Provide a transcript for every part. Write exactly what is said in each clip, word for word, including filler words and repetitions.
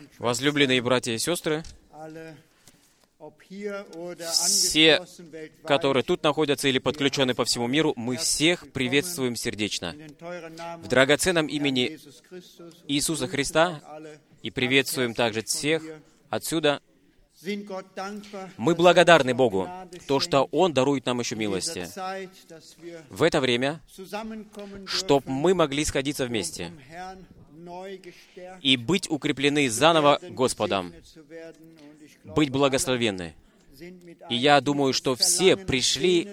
Возлюбленные братья и сестры, все, которые тут находятся или подключены по всему миру, мы всех приветствуем сердечно. В драгоценном имени Иисуса Христа и приветствуем также всех отсюда. Мы благодарны Богу, то, что Он дарует нам еще милости. В это время, чтобы мы могли сходиться вместе и быть укреплены заново Господом, быть благословенны. И я думаю, что все пришли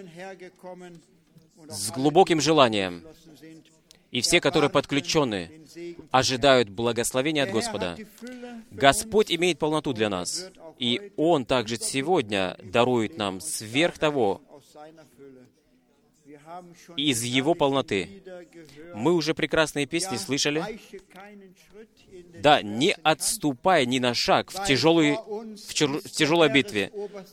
с глубоким желанием, и все, которые подключены, ожидают благословения от Господа. Господь имеет полноту для нас, и Он также сегодня дарует нам сверх того, из Его полноты. Мы уже прекрасные песни слышали. Да, не отступай ни на шаг в, тяжелый, в, чер, в тяжелой битве.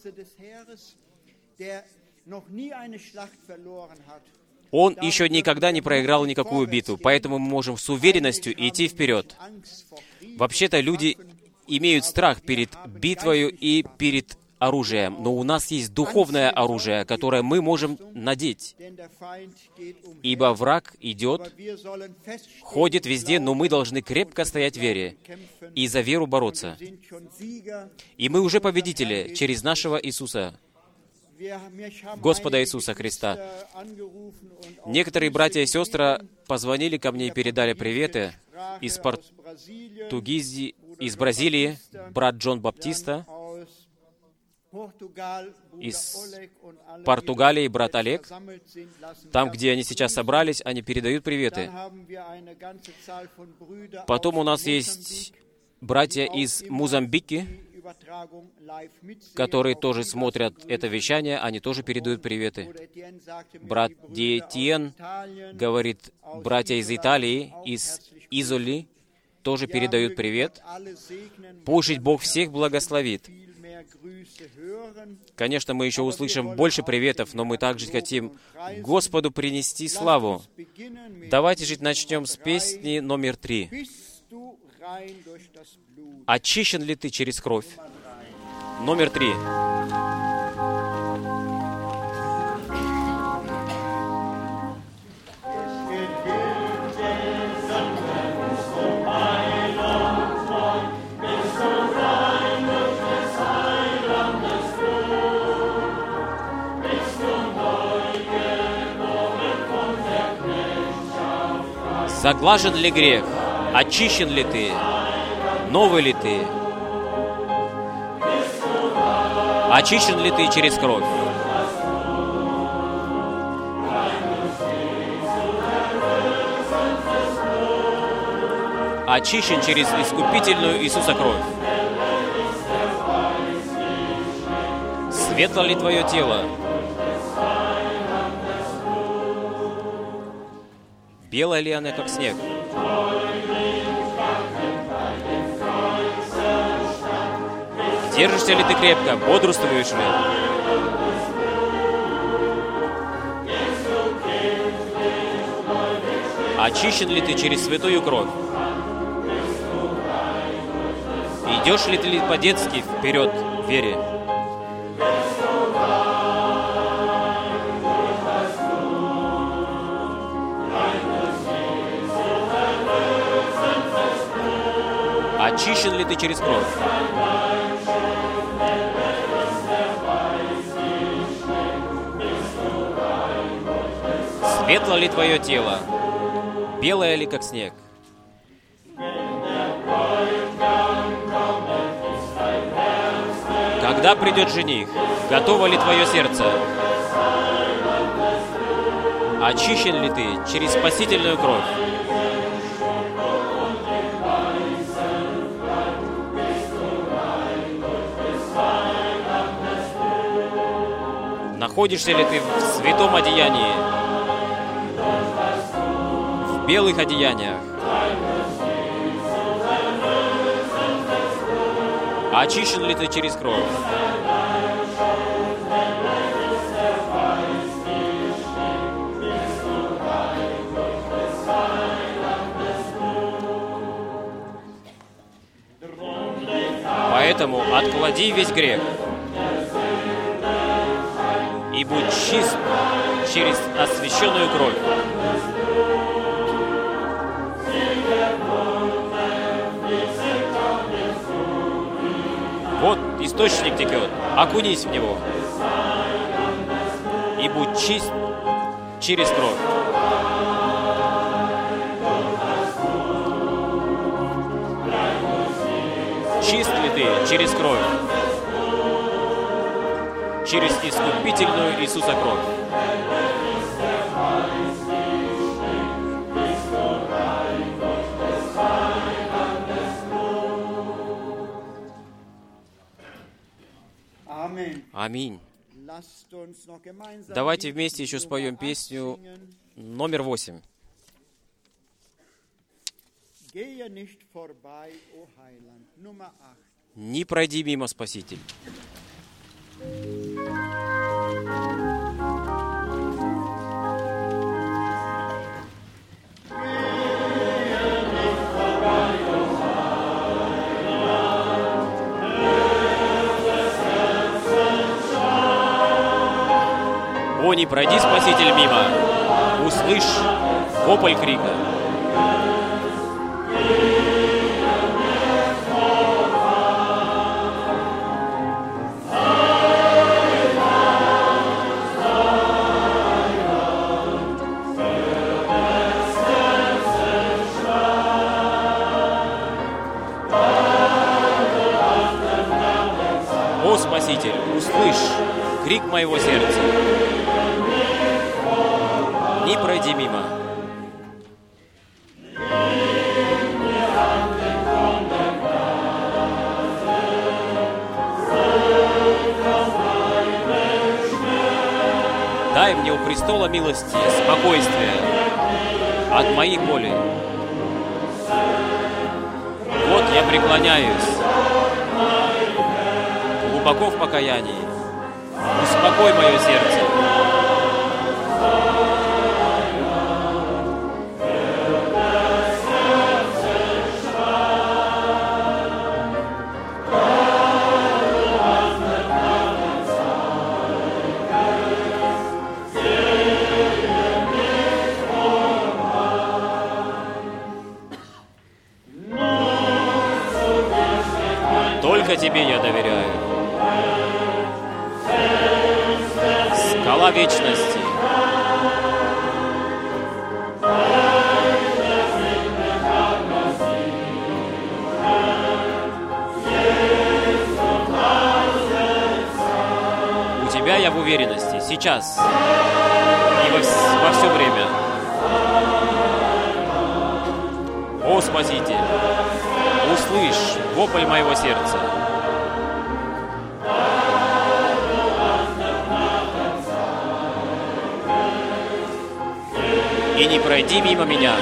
Он еще никогда не проиграл никакую битву, поэтому мы можем с уверенностью идти вперед. Вообще-то люди имеют страх перед битвою и перед оружием, но у нас есть духовное оружие, которое мы можем надеть. Ибо враг идет, ходит везде, но мы должны крепко стоять в вере и за веру бороться. И мы уже победители через нашего Иисуса, Господа Иисуса Христа. Некоторые братья и сестры позвонили ко мне и передали приветы из Португизии, из Бразилии, брат Джон Баптиста, из Португалии брат Олег. Там, где они сейчас собрались, они передают приветы. Потом у нас есть братья из Мозамбики, которые тоже смотрят это вещание, они тоже передают приветы. Брат Диетиен говорит, братья из Италии, из Изоли, тоже передают привет. Пусть Бог всех благословит. Конечно, мы еще услышим больше приветов, но мы также хотим Господу принести славу. Давайте же начнем с песни номер три. «Очищен ли ты через кровь?» Номер три. Заглажен ли грех? Очищен ли ты? Новый ли ты? Очищен ли ты через кровь? Очищен через искупительную Иисуса кровь. Светло ли твое тело? Белая ли она, как снег? Держишься ли ты крепко? Бодрствуешь ли? Очищен ли ты через святую кровь? Идешь ли ты по-детски вперед в вере? Очищен ли ты через кровь? Светло ли твое тело? Белое ли, как снег? Когда придет жених? Готово ли твое сердце? Очищен ли ты через спасительную кровь? Находишься ли ты в святом одеянии? В белых одеяниях? Очищен ли ты через кровь? Поэтому отклади весь грех и будь чист через освященную кровь. Вот источник текет, окунись в него и будь чист через кровь. Чист ли ты через кровь? Через искупительную Иисуса кровь. Аминь. Давайте вместе еще споем песню номер восемь. «Не пройди мимо, Спаситель». О, не пройди, Спаситель, мимо, услышь вопль крика. О, Спаситель, услышь крик моего сердца. Не пройди мимо. Дай мне у престола милости спокойствие от моих болей. Вот я преклоняюсь глубоко в покаянии. Успокой мое сердце. Только Тебе я доверяю. Скала вечности. У Тебя я в уверенности, сейчас и во, вс- во все время. О, Спаситель, услышь вопль моего сердца. И не пройди мимо меня.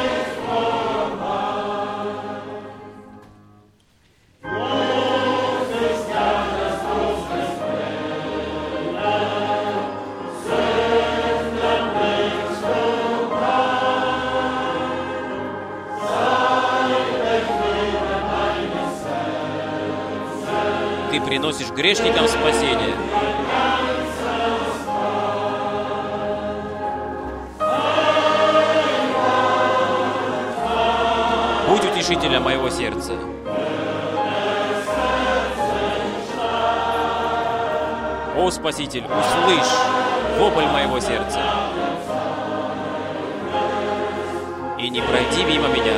Ты приносишь грешникам спасение. Будь утешителем моего сердца. О, Спаситель, услышь вопль моего сердца. И не пройди мимо меня.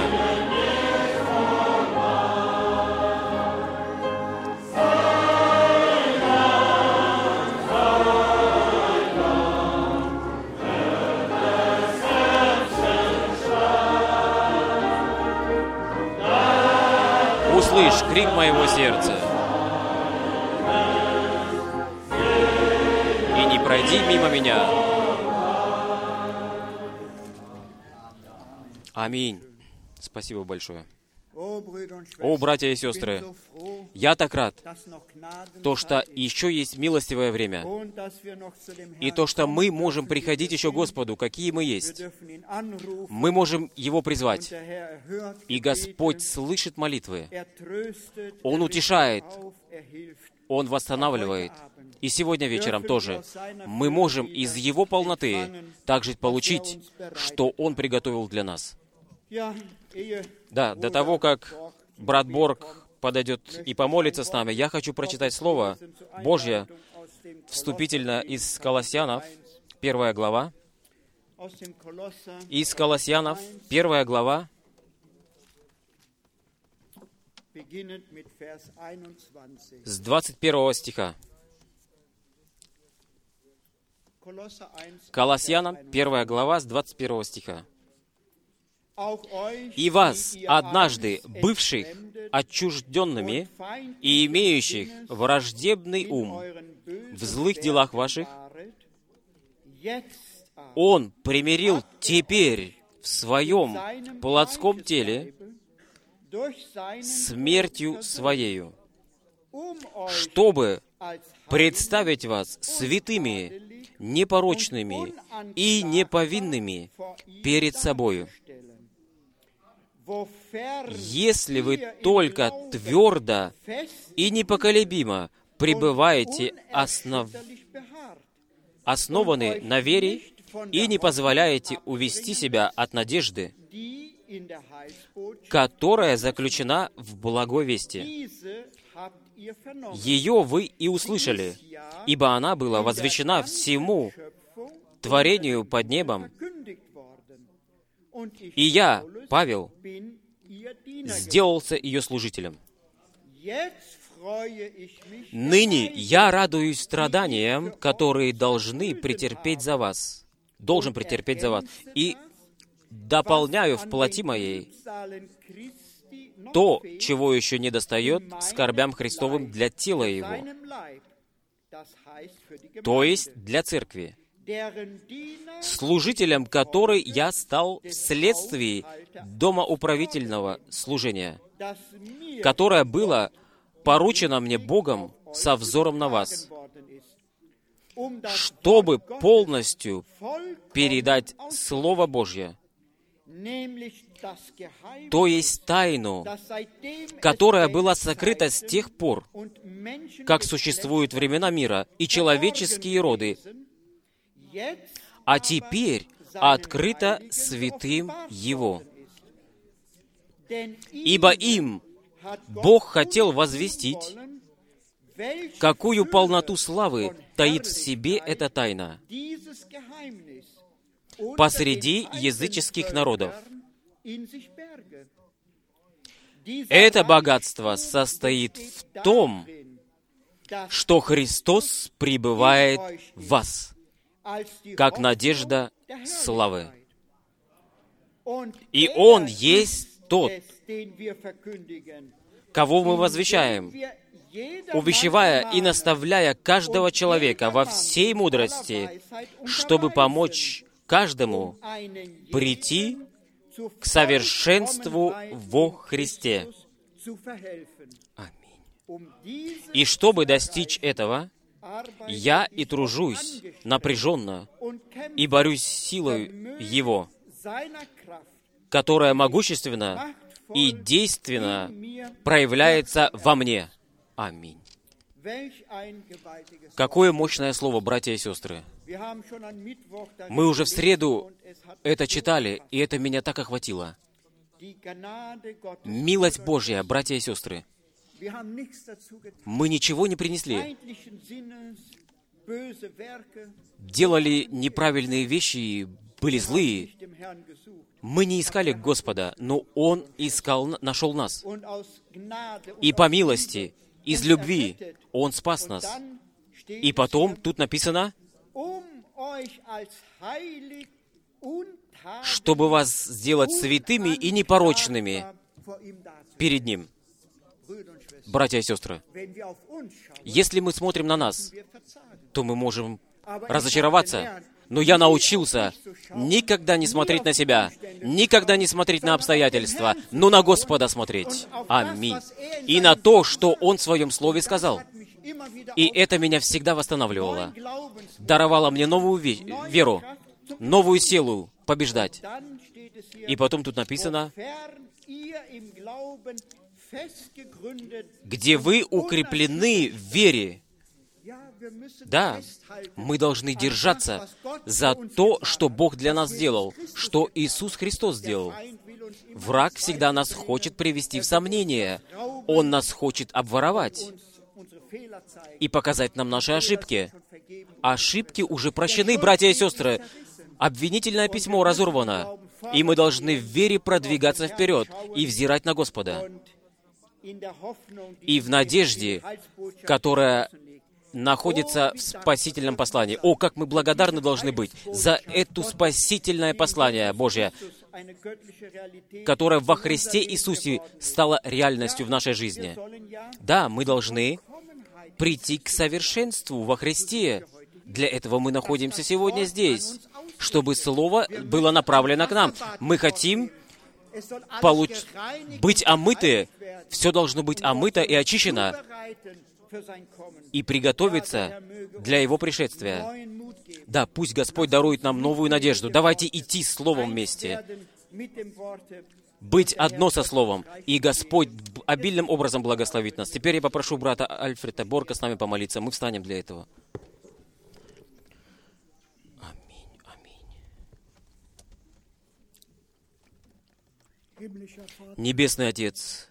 Услышь крик моего сердца. И не пройди мимо меня. Аминь. Спасибо большое. О, братья и сестры, я так рад, то, что еще есть милостивое время, и то, что мы можем приходить еще к Господу, какие мы есть. Мы можем Его призвать, и Господь слышит молитвы. Он утешает, Он восстанавливает. И сегодня вечером тоже мы можем из Его полноты также получить, что Он приготовил для нас. Да, до того, как брат Борг подойдет и помолится с нами, я хочу прочитать Слово Божье, вступительно из Колоссянов, первая глава. Из Колоссянов, первая глава, с двадцать первого стиха. Колоссянам, первая глава, с двадцать первого стиха. «И вас, однажды бывших отчужденными и имеющих враждебный ум в злых делах ваших, Он примирил теперь в Своем плотском теле смертью Своею, чтобы представить вас святыми, непорочными и неповинными перед собою. Если вы только твердо и непоколебимо пребываете основ... основаны на вере и не позволяете увести себя от надежды, которая заключена в благой вести. Ее вы и услышали, ибо она была возвещена всему творению под небом. И я, Павел, сделался ее служителем. Ныне я радуюсь страданиям, которые должны претерпеть за вас, должен претерпеть за вас, и дополняю в плоти моей то, чего еще не достает скорбям Христовым для тела Его, то есть для церкви, служителем которой я стал вследствие домоуправительного служения, которое было поручено мне Богом со взором на вас, чтобы полностью передать Слово Божье, то есть тайну, которая была сокрыта с тех пор, как существуют времена мира и человеческие роды, а теперь открыто святым Его. Ибо им Бог хотел возвестить, какую полноту славы таит в себе эта тайна посреди языческих народов. Это богатство состоит в том, что Христос пребывает в вас, как надежда славы. И Он есть тот, кого мы возвещаем, увещевая и наставляя каждого человека во всей мудрости, чтобы помочь каждому прийти к совершенству во Христе. Аминь. И чтобы достичь этого, я и тружусь напряженно и борюсь силой Его, которая могущественно и действенно проявляется во мне. Аминь. Какое мощное слово, братья и сестры! Мы уже в среду это читали, и это меня так охватило. Милость Божья, братья и сестры. Мы ничего не принесли. Делали неправильные вещи, были злые. Мы не искали Господа, но Он искал, нашел нас. И по милости, из любви, Он спас нас. И потом тут написано, чтобы вас сделать святыми и непорочными перед Ним. Братья и сестры, если мы смотрим на нас, то мы можем разочароваться. Но я научился никогда не смотреть на себя, никогда не смотреть на обстоятельства, но на Господа смотреть. Аминь. И на то, что Он в Своем Слове сказал. И это меня всегда восстанавливало. Даровало мне новую веру, новую силу побеждать. И потом тут написано, где вы укреплены в вере. Да, мы должны держаться за то, что Бог для нас сделал, что Иисус Христос сделал. Враг всегда нас хочет привести в сомнение. Он нас хочет обворовать и показать нам наши ошибки. Ошибки уже прощены, братья и сестры. Обвинительное письмо разорвано, и мы должны в вере продвигаться вперед и взирать на Господа. И в надежде, которая находится в спасительном послании. О, как мы благодарны должны быть за это спасительное послание Божье, которое во Христе Иисусе стало реальностью в нашей жизни. Да, мы должны прийти к совершенству во Христе. Для этого мы находимся сегодня здесь, чтобы Слово было направлено к нам. Мы хотим получ... быть омыты. Все должно быть омыто и очищено, и приготовиться для Его пришествия. Да, пусть Господь дарует нам новую надежду. Давайте идти с Словом вместе. Быть одно со Словом. И Господь обильным образом благословит нас. Теперь я попрошу брата Альфреда Борка с нами помолиться. Мы встанем для этого. Аминь, аминь. Небесный Отец,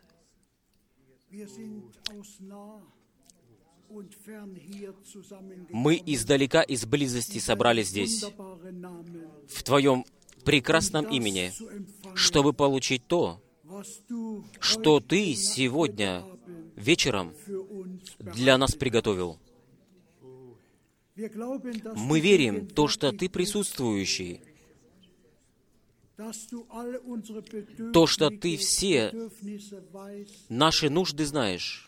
мы издалека, из близости собрались здесь, в Твоем прекрасном имени, чтобы получить то, что Ты сегодня вечером для нас приготовил. Мы верим в то, что Ты присутствующий, то, что Ты все наши нужды знаешь.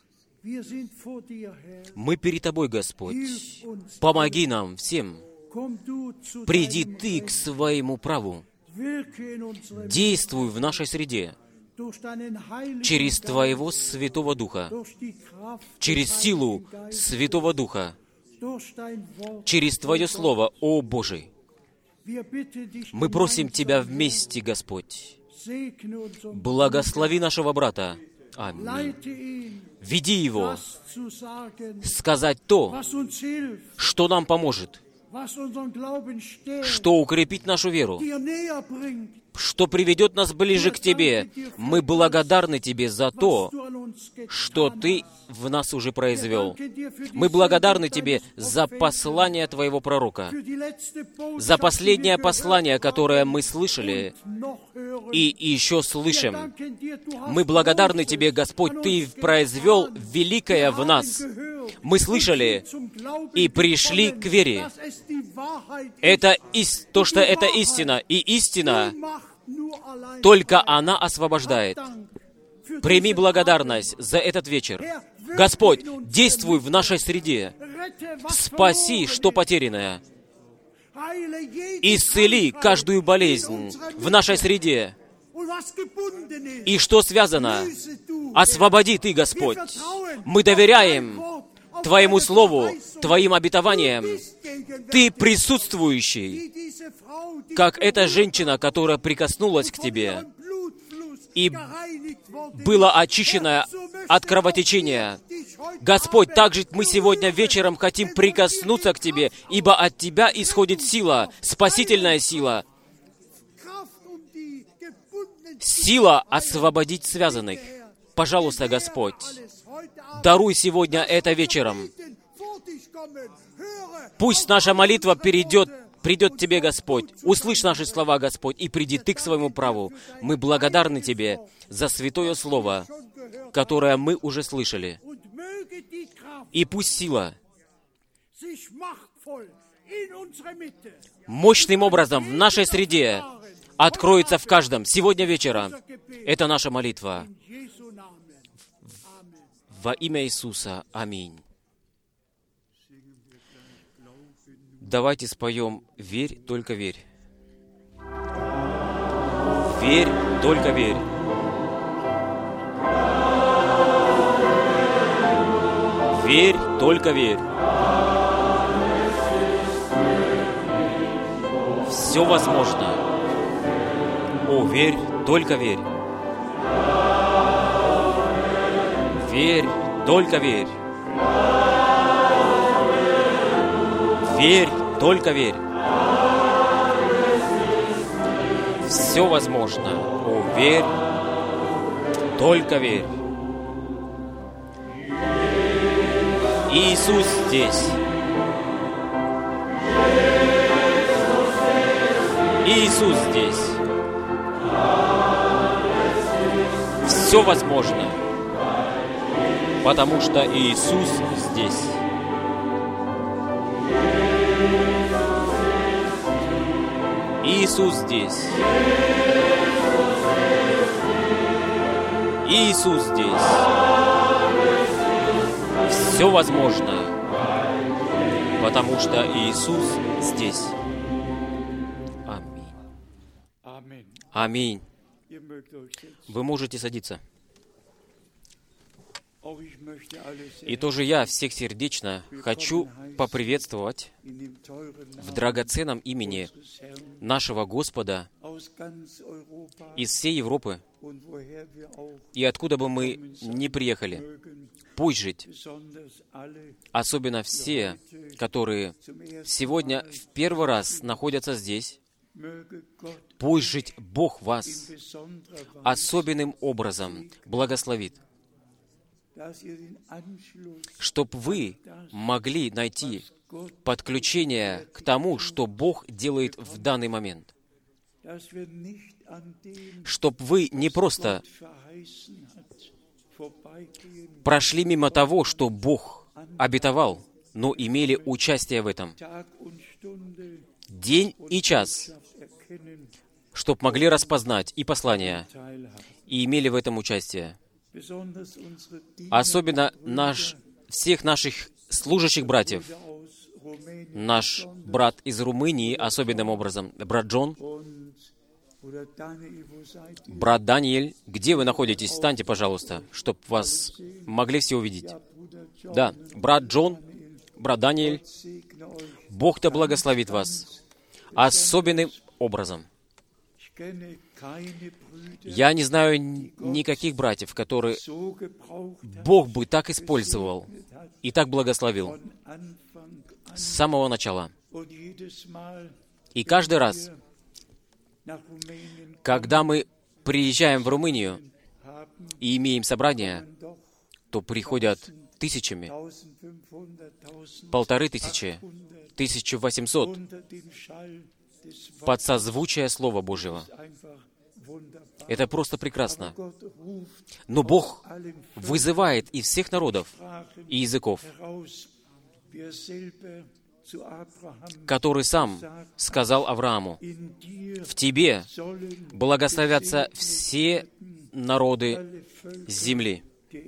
Мы перед Тобой, Господь. Помоги нам всем. Приди Ты к своему праву. Действуй в нашей среде через Твоего Святого Духа, через силу Святого Духа, через Твое Слово, о Божий. Мы просим Тебя вместе, Господь. Благослови нашего брата. Аминь. Веди его сказать то, что нам поможет, что укрепит нашу веру, что приведет нас ближе к Тебе. Мы благодарны Тебе за то, что Ты в нас уже произвел. Мы благодарны Тебе за послание Твоего пророка, за последнее послание, которое мы слышали и еще слышим. Мы благодарны Тебе, Господь, Ты произвел великое в нас. Мы слышали и пришли к вере. Это ис... то, что это истина, и истина, только она освобождает. Прими благодарность за этот вечер. Господь, действуй в нашей среде. Спаси, что потерянное. Исцели каждую болезнь в нашей среде. И что связано, освободи Ты, Господь. Мы доверяем Твоему Слову, Твоим обетованиям. Ты присутствующий, как эта женщина, которая прикоснулась к Тебе и была очищена от кровотечения. Господь, также мы сегодня вечером хотим прикоснуться к Тебе, ибо от Тебя исходит сила, спасительная сила, сила освободить связанных. Пожалуйста, Господь, даруй сегодня это вечером. Пусть наша молитва перейдет, придет Тебе, Господь. Услышь наши слова, Господь, и приди Ты к своему праву. Мы благодарны Тебе за святое Слово, которое мы уже слышали. И пусть сила мощным образом в нашей среде откроется в каждом сегодня вечером. Это наша молитва. Во имя Иисуса. Аминь. давайте споем «Верь, только верь». Верь, только верь. Верь, только верь. Все возможно. О, верь, только верь. Верь, только верь. Верь, только верь. Все возможно. О, верь, только верь. Иисус здесь. Иисус здесь. Все возможно, потому что Иисус здесь. Иисус здесь. Иисус здесь. Все возможно, потому что Иисус здесь. Аминь. Аминь. Вы можете садиться. И тоже я всех сердечно хочу поприветствовать в драгоценном имени нашего Господа из всей Европы, и откуда бы мы ни приехали. Пусть жить, особенно все, которые сегодня в первый раз находятся здесь, пусть жить Бог вас особенным образом благословит, чтобы вы могли найти подключение к тому, что Бог делает в данный момент. Чтобы вы не просто прошли мимо того, что Бог обетовал, но имели участие в этом. День и час, чтобы могли распознать и послание, и имели в этом участие. Особенно наш, всех наших служащих братьев. Наш брат из Румынии, особенным образом, брат Джон, брат Даниэль. Где вы находитесь? Встаньте, пожалуйста, чтобы вас могли все увидеть. Да, брат Джон, брат Даниэль, Бог-то благословит вас особенным образом. Я не знаю никаких братьев, которые Бог бы так использовал и так благословил с самого начала. И каждый раз, когда мы приезжаем в Румынию и имеем собрание, то приходят тысячами, полторы тысячи, тысяча восемьсот под созвучие Слова Божьего. Это просто прекрасно. Но Бог вызывает из всех народов и языков, который сам сказал Аврааму: «В тебе благословятся все народы земли».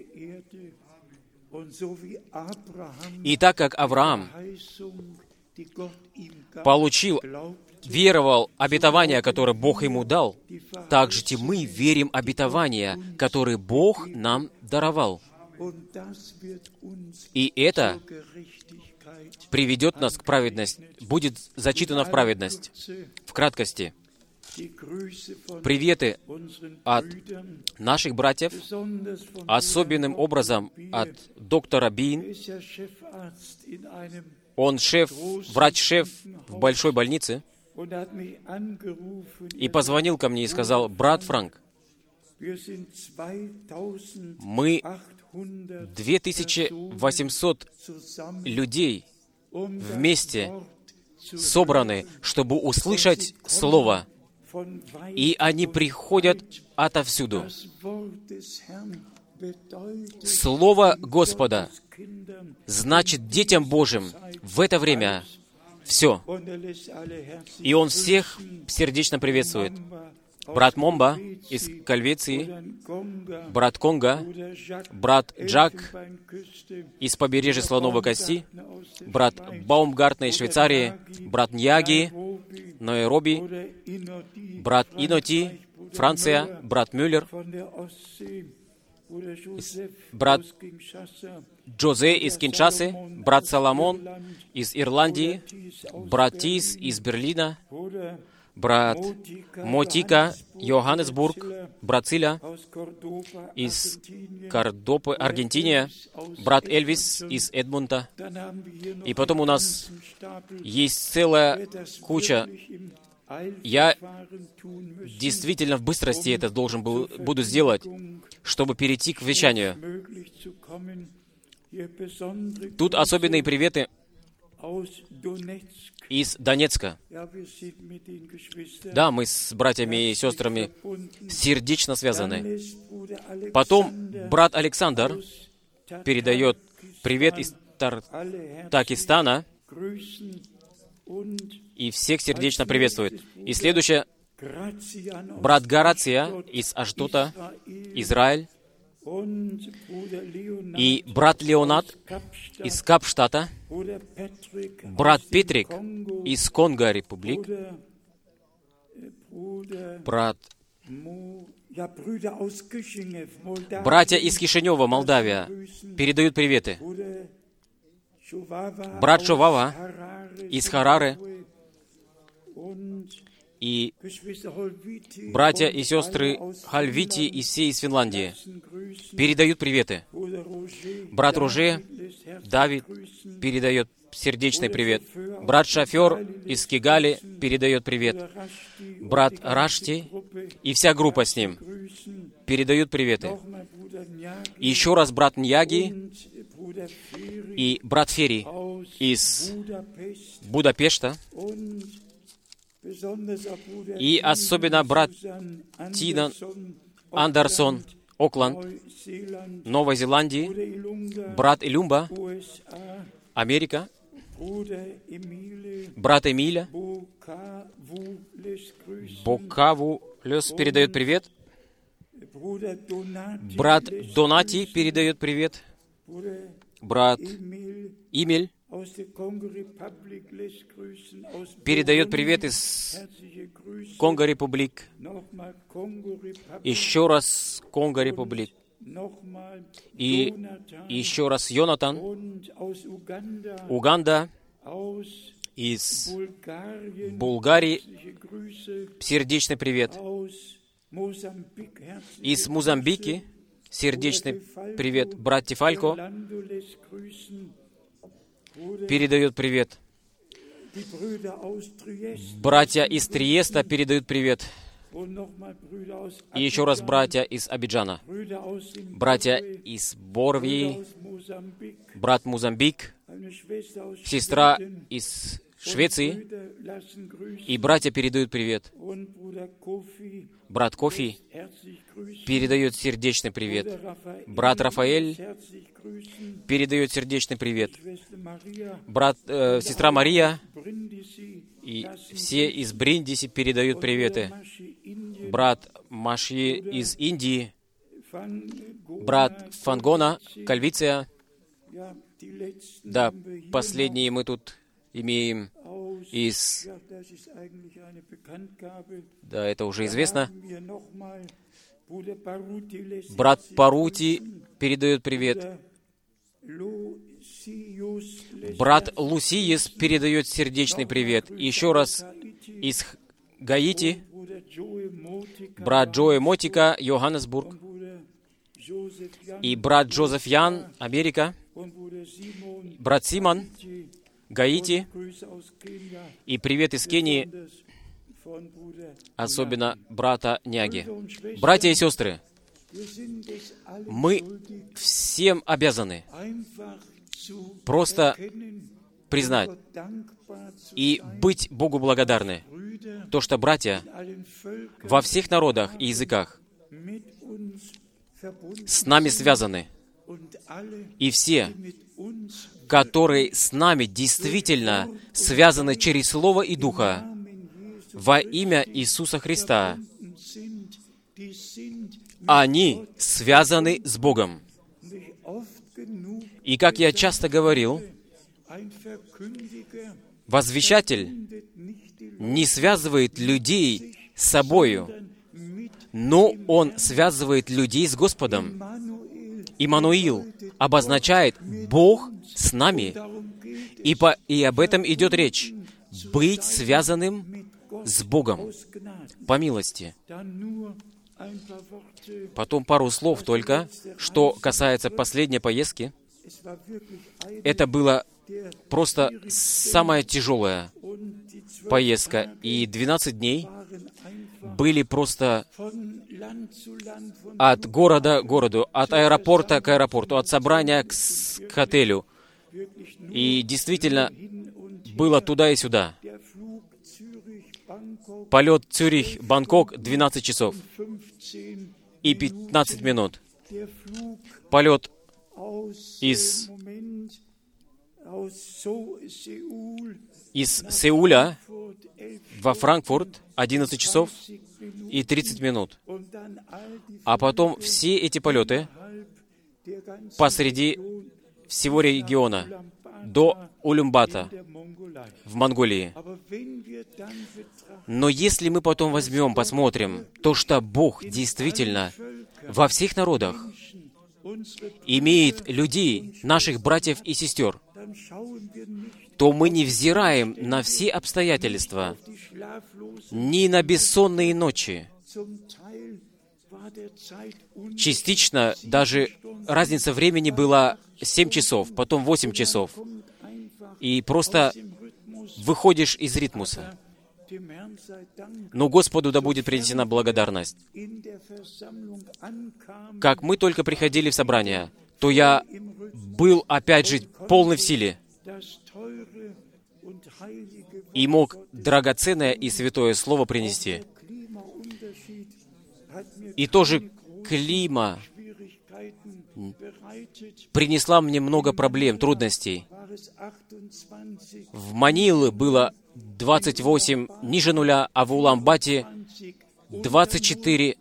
И так как Авраам получил, веровал обетование, которое Бог ему дал, так же и мы верим обетования, которые Бог нам даровал. И это приведет нас к праведности, будет зачитано в праведность. В краткости, приветы от наших братьев, особенным образом от доктора Бин. Он шеф, врач-шеф в большой больнице, и позвонил ко мне и сказал: «Брат Франк, мы две тысячи восемьсот людей вместе собраны, чтобы услышать Слово, и они приходят отовсюду. Слово Господа значит детям Божьим в это время все». И он всех сердечно приветствует. брат Момба из Кальвеции, брат Конга, брат Джак из побережья Слоновой Кости, брат Баумгартner из Швейцарии, брат Ньяги, Найроби, брат Иноти, Франция, брат Мюллер, брат Джозе из Киншасы, брат Соломон из Ирландии, брат Тис из Берлина, брат Мотика, Йоханнесбург, брат Циля из Кордопы, Аргентиния, брат Эльвис из Эдмонта. И потом у нас есть целая куча. Я действительно в быстрости это должен был, буду сделать, чтобы перейти к вещанию. Тут особенные приветы из Донецка. Да, мы с братьями и сестрами сердечно связаны. Потом брат Александр передает привет из Тар- Такистана и всех сердечно приветствует. И следующее, брат Горация из Ашдота, Израиль, и брат Леонат из Капштата, брат Петрик из Конго Републик, брат... Братья из Кишинева, Молдавия, передают приветы. Брат Шовава из Хараре и братья и сестры Хальвити и все из Финляндии передают приветы. Брат Руже, Давид, передает сердечный привет. Брат Шофер из Кигали передает привет. Брат Рашти и вся группа с ним передают приветы. И еще раз брат Ньяги и брат Фери из Будапешта, и особенно брат Тина Андерсон, Окланд, Новой Зеландии, брат Илюмба, Америка, брат Эмиля, Бокаву Лес передает привет, брат Донати передает привет, брат Имель передает привет из Конго Републик. Еще раз Конго Републик. И еще раз Йонатан, Уганда, из Булгарии, сердечный привет. Из Мозамбики, сердечный привет. Брат Тифалько передает привет. Братья из Триеста передают привет. И еще раз братья из Абиджана. Братья из Борвии, брат Мозамбик, сестра из Швеции, и братья передают привет. Брат Кофи передает сердечный привет. Брат Рафаэль передает сердечный привет. Брат, э, сестра Мария и все из Бриндиси передают приветы. Брат Маши из Индии, брат Фангона, Кальвиция. Да, последние мы тут имеем из... Да, это уже известно. Брат Парути передает привет. Брат Лусиес передает сердечный привет. Еще раз из Гаити, брат Джоэ Мотика, Йоханнесбург, и брат Джозеф Ян, Америка, брат Симон, Гаити, и привет из Кении, особенно брата Няги. Братья и сестры, мы всем обязаны просто признать и быть Богу благодарны, то, что братья во всех народах и языках с нами связаны, и все, которые с нами действительно связаны через Слово и Духа, во имя Иисуса Христа, они связаны с Богом. И как я часто говорил, возвещатель не связывает людей с собою, но он связывает людей с Господом. Иммануил обозначает «Бог с нами». И, по, и об этом идет речь. Быть связанным с Богом по милости. Потом пару слов только, что касается последней поездки. Это была просто самая тяжелая поездка. И двенадцать дней были просто от города к городу, от аэропорта к аэропорту, от собрания к, к отелю. И действительно было туда и сюда. Полет Цюрих-Бангкок двенадцать часов и пятнадцать минут. Полет из, из Сеуля во Франкфурт одиннадцать часов и тридцать минут. А потом все эти полеты посреди всего региона до Улан-Батора в Монголии. Но если мы потом возьмем, посмотрим, то, что Бог действительно во всех народах имеет людей, наших братьев и сестер, то мы не взираем на все обстоятельства, ни на бессонные ночи. Частично даже разница времени была семь часов, потом восемь часов. И просто выходишь из ритмуса. Но Господу да будет принесена благодарность. Как мы только приходили в собрание, то я был опять же полный в силе и мог драгоценное и святое слово принести. И тоже клима принесла мне много проблем, трудностей. В Маниле было двадцать восемь ниже нуля, а в Улан-Бате двадцать четыре.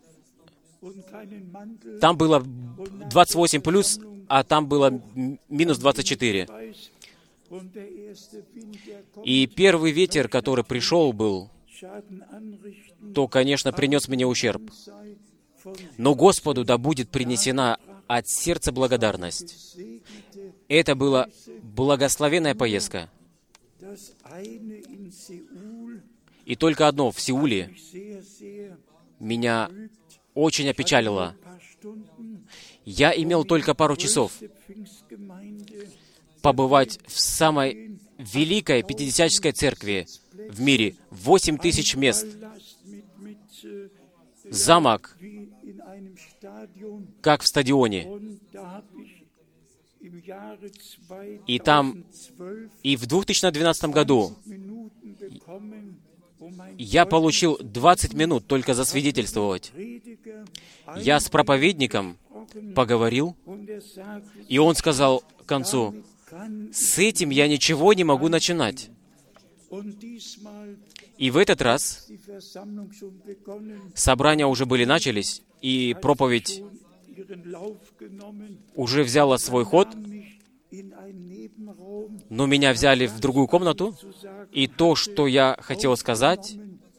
Там было двадцать восемь плюс, а там было минус двадцать четыре. И первый ветер, который пришел, был, то, конечно, принес мне ущерб. Но Господу да будет принесена от сердца благодарность. Это была благословенная поездка. И только одно в Сеуле меня очень опечалило. Я имел только пару часов побывать в самой великой пятидесятнической церкви в мире. Восемь тысяч мест. Замок, как в стадионе. И там, и в две тысячи двенадцатом году я получил двадцать минут только засвидетельствовать. Я с проповедником поговорил, и он сказал к концу: «С этим я ничего не могу начинать». И в этот раз собрания уже были начались, и проповедь уже взяла свой ход, но меня взяли в другую комнату, и то, что я хотел сказать,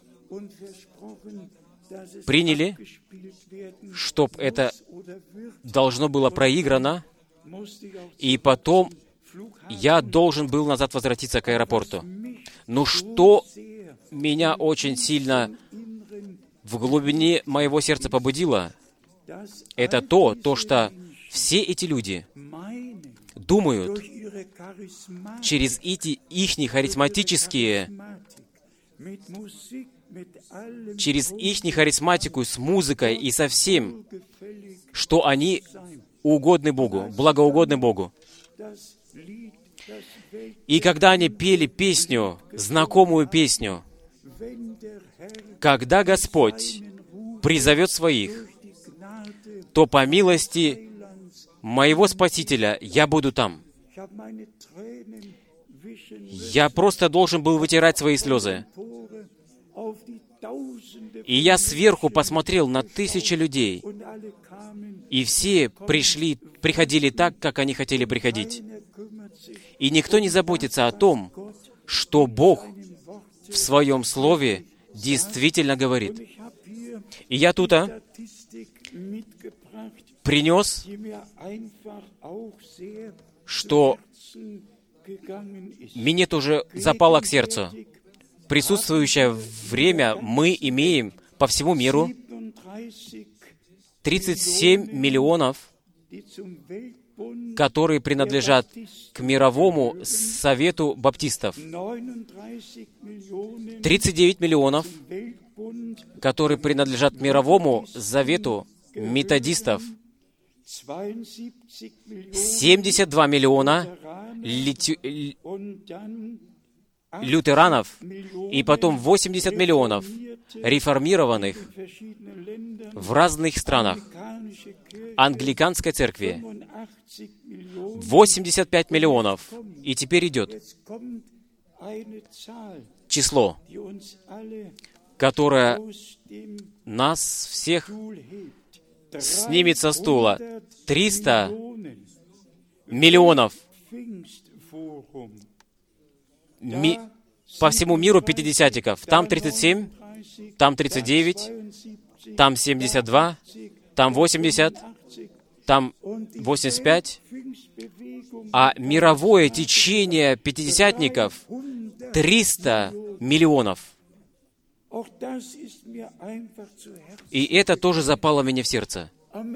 приняли, чтоб это должно было проиграно, и потом я должен был назад возвратиться к аэропорту. Но что меня очень сильно в глубине моего сердца побудило, это то, то, что все эти люди думают через эти ихние харизматические, через ихнюю харизматику с музыкой и со всем, что они угодны Богу, благоугодны Богу. И когда они пели песню, знакомую песню, «Когда Господь призовет своих, то по милости моего Спасителя я буду там». Я просто должен был вытирать свои слезы. И я сверху посмотрел на тысячи людей, и все пришли, приходили так, как они хотели приходить. И никто не заботится о том, что Бог в Своем Слове действительно говорит. И я тут а, принес, что мне тоже запало к сердцу. Присутствующее время мы имеем по всему миру тридцать семь миллионов, которые принадлежат к мировому совету баптистов. тридцать девять миллионов, которые принадлежат к мировому завету методистов. семьдесят два миллиона литю... лютеранов, и потом восемьдесят миллионов реформированных в разных странах. Англиканской церкви восемьдесят пять миллионов. И теперь идет число, которое нас всех снимет со стула. триста миллионов ми- по всему миру пятидесятников. Там тридцать семь, там тридцать девять, там семьдесят два, там восемьдесят, там восемьдесят пять, а мировое течение пятидесятников триста миллионов. И это тоже запало мне в сердце.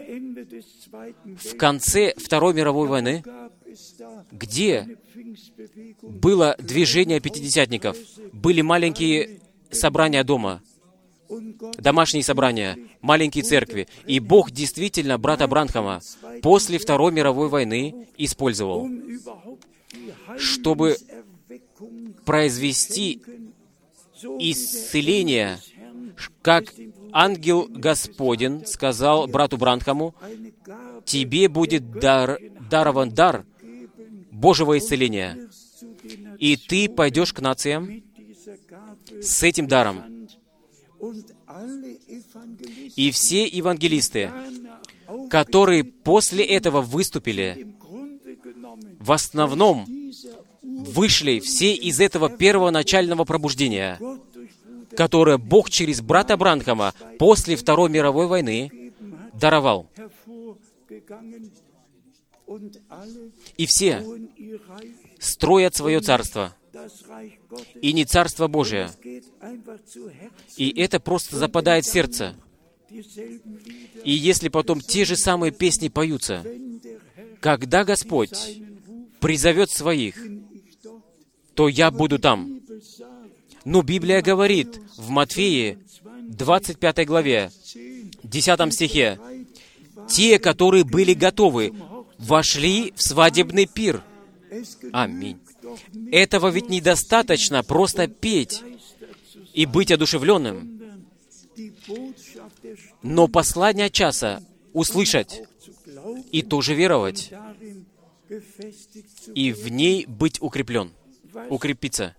В конце Второй мировой войны, где было движение пятидесятников, были маленькие собрания дома, домашние собрания, маленькие церкви. И Бог действительно брата Бранхама после Второй мировой войны использовал, чтобы произвести исцеление, как ангел Господень сказал брату Бранхаму: «Тебе будет дар, дарован дар Божьего исцеления, и ты пойдешь к нациям с этим даром». И все евангелисты, которые после этого выступили, в основном вышли все из этого первоначального пробуждения, которое Бог через брата Бранхама после Второй мировой войны даровал. И все строят свое царство, и не царство Божие. И это просто западает в сердце. И если потом те же самые песни поются, когда Господь призовет своих, то я буду там. Но Библия говорит в Матфеи двадцать пятой главе, десятом стихе, «Те, которые были готовы, вошли в свадебный пир». Аминь. Этого ведь недостаточно просто петь и быть одушевленным, но послание часа услышать и тоже веровать, и в ней быть укреплен, укрепиться.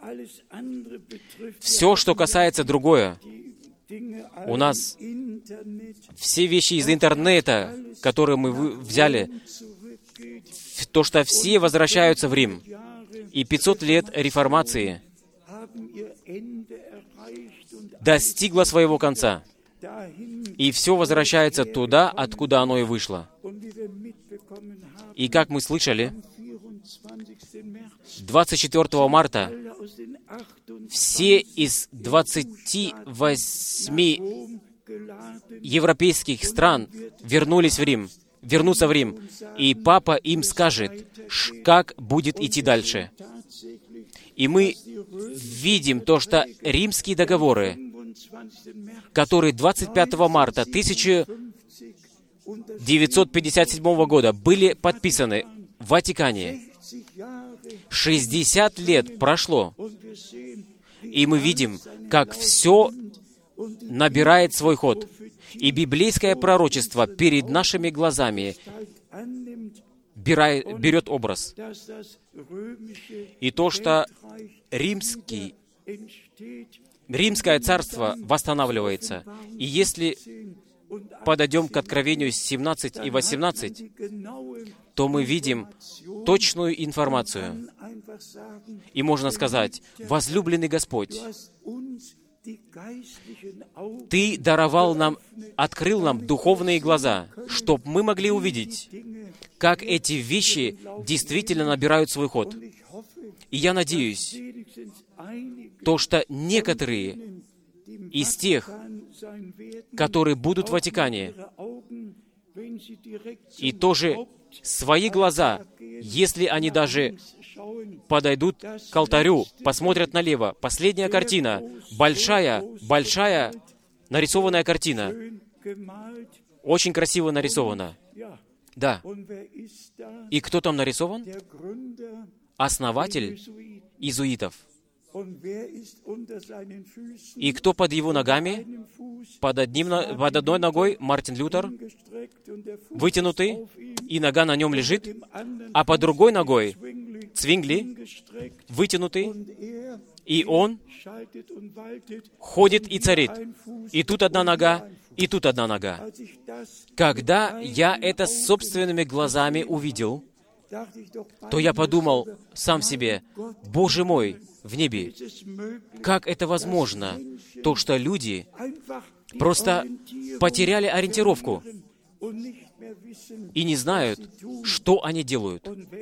Все, что касается другое, у нас все вещи из интернета, которые мы взяли, то, что все возвращаются в Рим. И пятьсот лет реформации достигло своего конца. И все возвращается туда, откуда оно и вышло. И как мы слышали, двадцать четвёртого марта все из двадцати восьми европейских стран вернулись в Рим, вернутся в Рим, и Папа им скажет, как будет идти дальше. И мы видим то, что римские договоры, которые двадцать пятого марта тысяча девятьсот пятьдесят седьмого года были подписаны в Ватикане, шестьдесят лет прошло, и мы видим, как все набирает свой ход. И библейское пророчество перед нашими глазами берет образ. И то, что римский Римское царство восстанавливается. И если подойдем к Откровению семнадцать и восемнадцать, то мы видим точную информацию. И можно сказать: «Возлюбленный Господь, Ты даровал нам, открыл нам духовные глаза, чтобы мы могли увидеть, как эти вещи действительно набирают свой ход». И я надеюсь, то, что некоторые из тех, которые будут в Ватикане, и тоже свои глаза, если они даже подойдут к алтарю, посмотрят налево, последняя картина, большая, большая нарисованная картина, очень красиво нарисована. Да. И кто там нарисован? Основатель иезуитов. И кто под его ногами? Под, одним, под одной ногой Мартин Лютер, вытянутый, и нога на нем лежит, а под другой ногой Цвингли, вытянутый, и он ходит и царит. И тут одна нога, и тут одна нога. Когда я это собственными глазами увидел, то я подумал сам себе: «Боже мой, в небе, как это возможно, то, что люди просто потеряли ориентировку и не знают, что они делают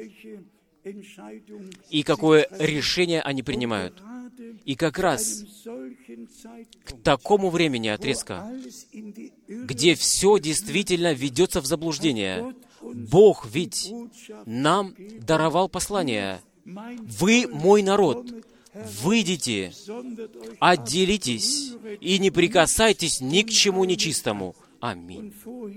и какое решение они принимают». И как раз к такому времени отрезка, где все действительно ведется в заблуждение, Бог ведь нам даровал послание: «Вы мой народ, выйдите, отделитесь и не прикасайтесь ни к чему нечистому». Аминь.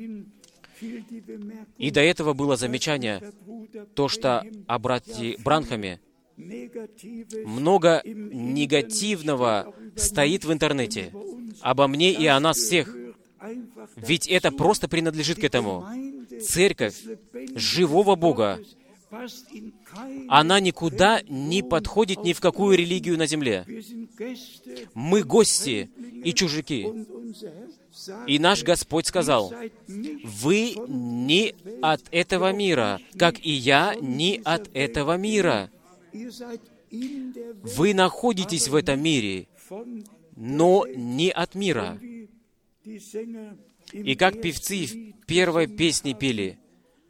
И до этого было замечание, то, что о брате Бранхаме много негативного стоит в интернете обо мне и о нас всех. Ведь это просто принадлежит к этому. Церковь живого Бога, она никуда не подходит ни в какую религию на земле. Мы гости и чужаки. И наш Господь сказал: «Вы не от этого мира, как и я не от этого мира». Вы находитесь в этом мире, но не от мира. И как певцы в первой песне пели,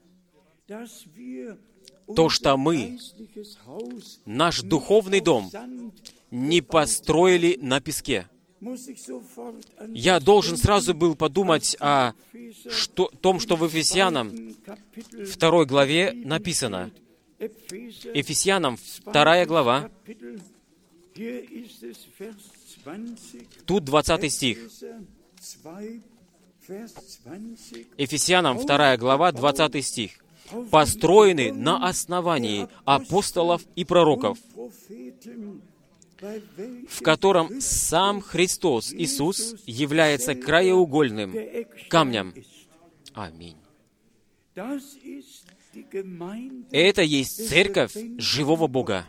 то, что мы, наш духовный дом, не построили на песке. Я должен сразу был подумать о что, том, что в Ефесянам второй главе написано. Ефесянам вторая глава, тут двадцатый стих. Ефесянам вторая глава, двадцатый стих. «Построены на основании апостолов и пророков, в котором сам Христос Иисус является краеугольным камнем». Аминь. Это есть церковь живого Бога.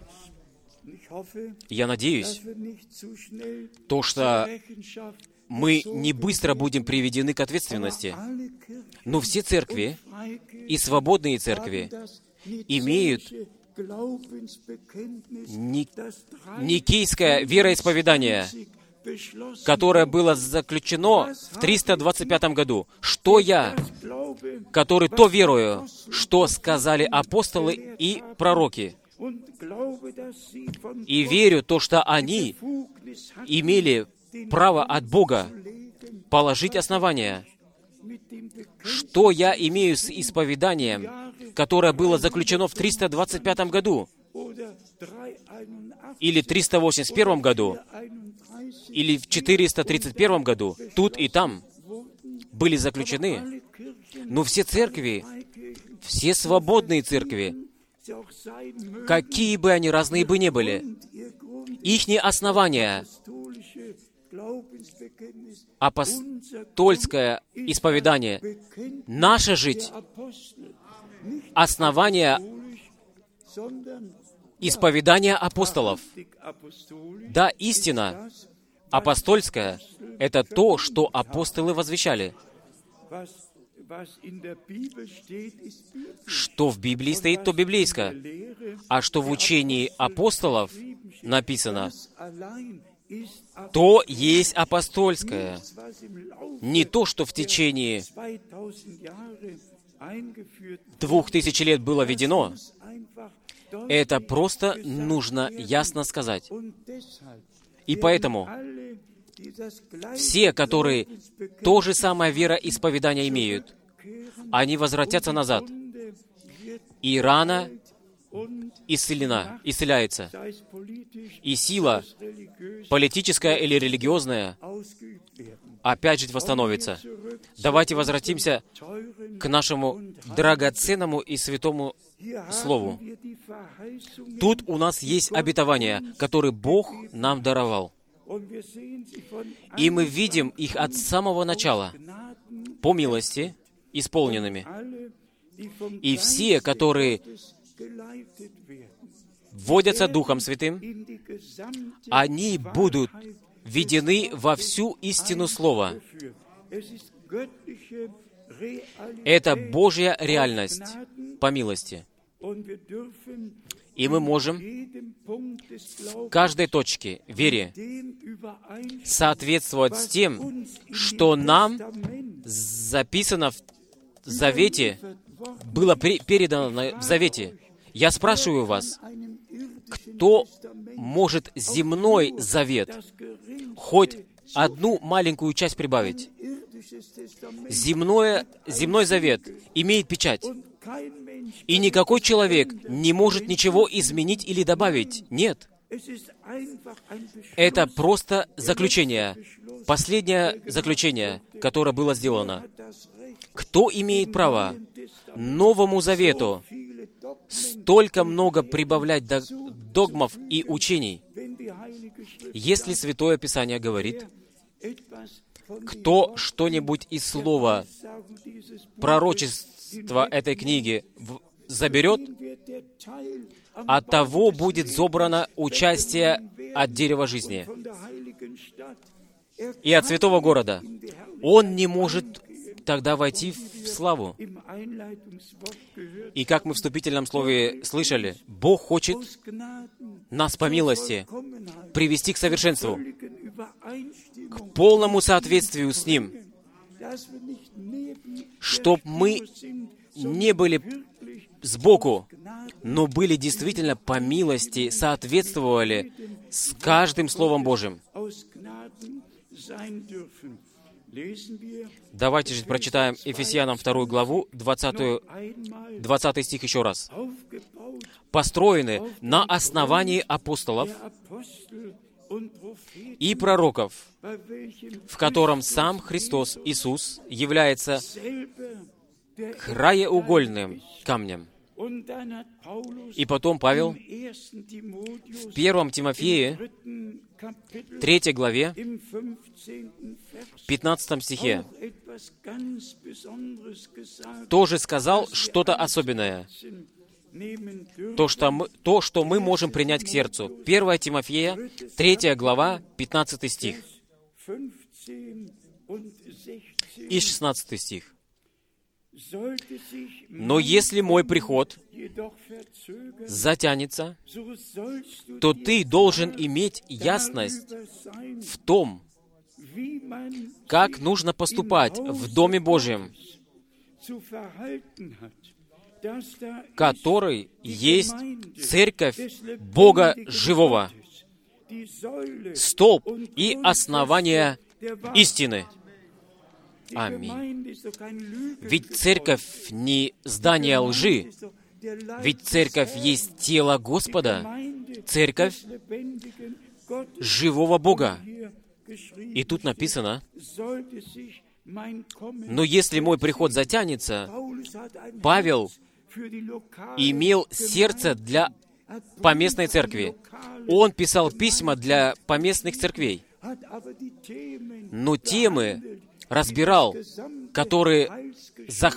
Я надеюсь, то, что мы не быстро будем приведены к ответственности, но все церкви и свободные церкви имеют никейское вероисповедание, которое было заключено в триста двадцать пятом году. Что я, который то верую, что сказали апостолы и пророки, и верю то, что они имели право от Бога положить основания. Что я имею с исповеданием, которое было заключено в триста двадцать пятом году, или триста восемьдесят первом году, или в четыреста тридцать первом году, тут и там были заключены. Но все церкви, все свободные церкви, какие бы они разные бы ни были, ихние основания, апостольское исповедание, наше жить, основания исповедания апостолов. Да, истина, Апостольское — это то, что апостолы возвещали. Что в Библии стоит, то библейское. А что в учении апостолов написано, то есть апостольское. Не то, что в течение двух тысяч лет было введено. Это просто нужно ясно сказать. И поэтому все, которые то же самое вероисповедание имеют, они возвратятся назад. И рана исцелена, исцеляется. И сила, политическая или религиозная, опять же восстановится. Давайте возвратимся к нашему драгоценному и святому Слову. Тут у нас есть обетования, которые Бог нам даровал. И мы видим их от самого начала, по милости, исполненными. И все, которые вводятся Духом Святым, они будут введены во всю истину Слова. Это Божья реальность, по милости. И мы можем в каждой точке вере соответствовать с тем, что нам записано в Завете, было при- передано в Завете. Я спрашиваю вас, кто может земной завет хоть одну маленькую часть прибавить? Земное, земной завет имеет печать. И никакой человек не может ничего изменить или добавить. Нет. Это просто заключение. Последнее заключение, которое было сделано. Кто имеет право Новому Завету столько много прибавлять догмов и учений? Если Святое Писание говорит, кто что-нибудь из слова пророчества этой книги заберет, от того будет забрано участие от дерева жизни и от святого города. Он не может тогда войти в славу. И как мы в вступительном слове слышали, Бог хочет нас по милости привести к совершенству, к полному соответствию с Ним, чтоб мы не были сбоку, но были действительно по милости, соответствовали с каждым Словом Божьим. Давайте же прочитаем Ефесянам вторую главу, двадцатый стих еще раз. «Построены на основании апостолов и пророков, в котором сам Христос Иисус является краеугольным камнем». И потом Павел в первом Тимофее, третьей главе, пятнадцатом стихе, тоже сказал что-то особенное. То что, мы, то, что мы можем принять к сердцу. первое Тимофея, третья глава, пятнадцатый стих. И шестнадцатый стих. «Но если мой приход затянется, то ты должен иметь ясность в том, как нужно поступать в Доме Божьем, который есть церковь Бога Живого, столб и основание истины». Аминь. Ведь церковь не здание лжи, ведь церковь есть тело Господа, церковь живого Бога. И тут написано, «Но если мой приход затянется», Павел имел сердце для поместной церкви. Он писал письма для поместных церквей. Но темы разбирал, которые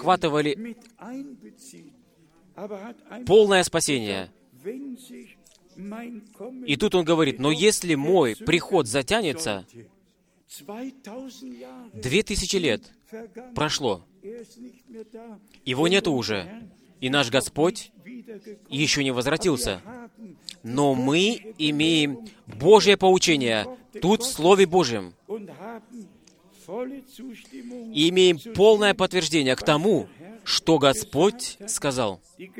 захватывали полное спасение. И тут он говорит, но если мой приход затянется, две тысячи лет прошло, его нету уже, и наш Господь еще не возвратился. Но мы имеем Божье поучение тут в Слове Божьем, и имеем полное подтверждение к тому, что Господь сказал.